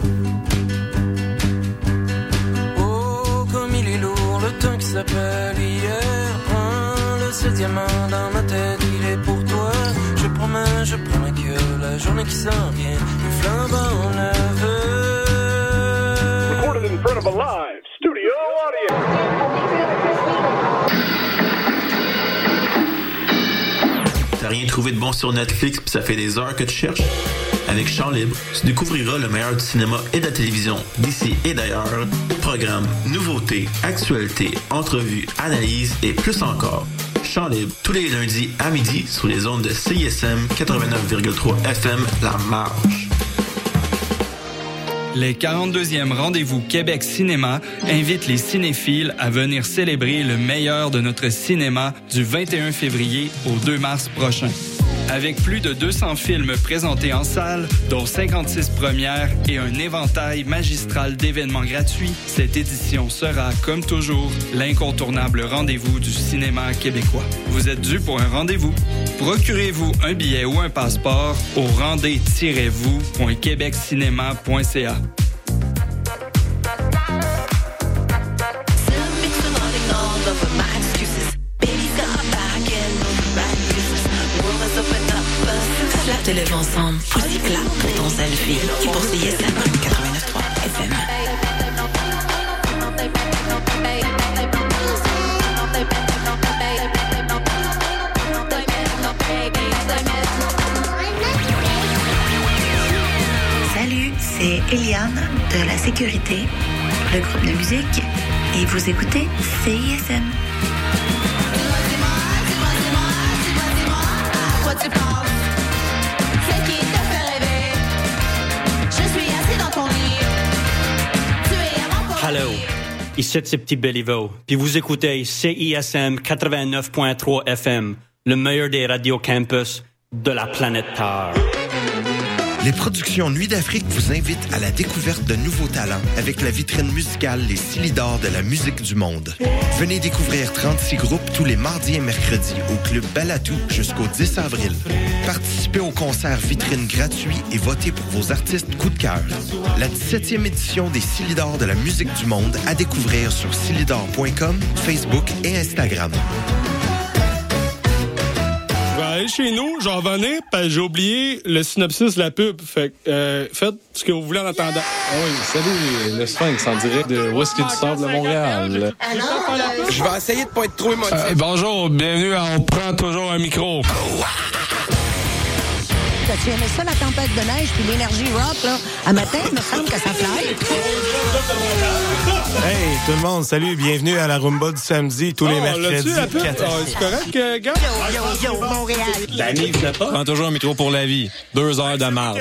Oh, comme il est lourd, le temps qui s'appelle hier. Le seul diamant dans ma tête, il est pour toi. Je promets que la journée qui s'en vient, les flambant leveux. Recorded in front of a live studio audience. T'as rien trouvé de bon sur Netflix pis ça fait des heures que tu cherches? Avec Chant Libre, tu découvriras le meilleur du cinéma et de la télévision d'ici et d'ailleurs. Programmes, nouveautés, actualités, entrevues, analyses et plus encore. Chant Libre, tous les lundis à midi sur les ondes de CISM 89,3 FM La Marge. Les 42e Rendez-vous Québec Cinéma invitent les cinéphiles à venir célébrer le meilleur de notre cinéma du 21 février au 2 mars prochain. Avec plus de 200 films présentés en salle, dont 56 premières et un éventail magistral d'événements gratuits, cette édition sera, comme toujours, l'incontournable rendez-vous du cinéma québécois. Vous êtes dû pour un rendez-vous? Procurez-vous un billet ou un passeport au rendez-vous.québeccinéma.ca. Te lève ensemble, poussez clap pour ton selfie. Et pour CISM 89.3 FM. Salut, c'est Eliane de La Sécurité, le groupe de musique, et vous écoutez CISM. Hello, ici c'est Petit Béliveau, puis vous écoutez CISM 89.3 FM, le meilleur des radios campus de la planète Terre. Les productions Nuit d'Afrique vous invitent à la découverte de nouveaux talents avec la vitrine musicale Les Silidors de la musique du monde. Venez découvrir 36 groupes tous les mardis et mercredis au Club Balatou jusqu'au 10 avril. Participez au concert vitrine gratuit et votez pour vos artistes coup de cœur. La 17e édition des Silidors de la musique du monde à découvrir sur silidor.com, Facebook et Instagram. Je vais aller chez nous, j'en revenais, parce que j'ai oublié le synopsis de la pub. Fait que faites ce que vous voulez en attendant. Oui, salut, le Sphinx en direct de Whisky du Sable de Montréal. Je vais essayer de pas être trop émotif. Bonjour, bienvenue à On prend toujours un micro. Tu aimais ça, la tempête de neige puis l'énergie rock, là? À matin, il me semble que ça fly. Hey, tout le monde, salut, bienvenue à la Rumba du samedi, tous les mercredis. C'est correct, gars? Yo, Montréal. Danny, je sais pas. Prends toujours un micro pour la vie. 2 heures de marde.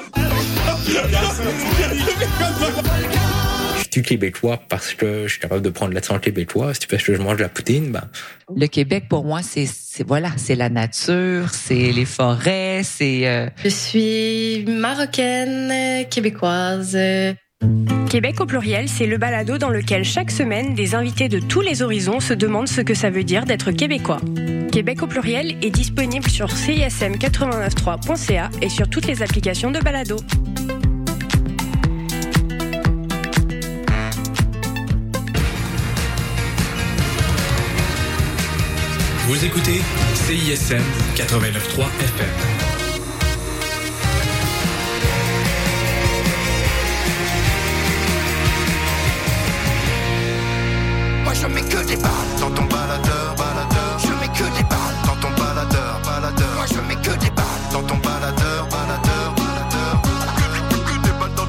Je suis québécois parce que je suis capable de prendre l'accent québécois. Si tu fais que je mange de la poutine, ben... Le Québec, pour moi, c'est la nature, c'est les forêts, c'est... Je suis marocaine, québécoise. Québec au pluriel, c'est le balado dans lequel chaque semaine, des invités de tous les horizons se demandent ce que ça veut dire d'être québécois. Québec au pluriel est disponible sur CISM893.ca et sur toutes les applications de balado. Vous écoutez CISM 89.3 FM.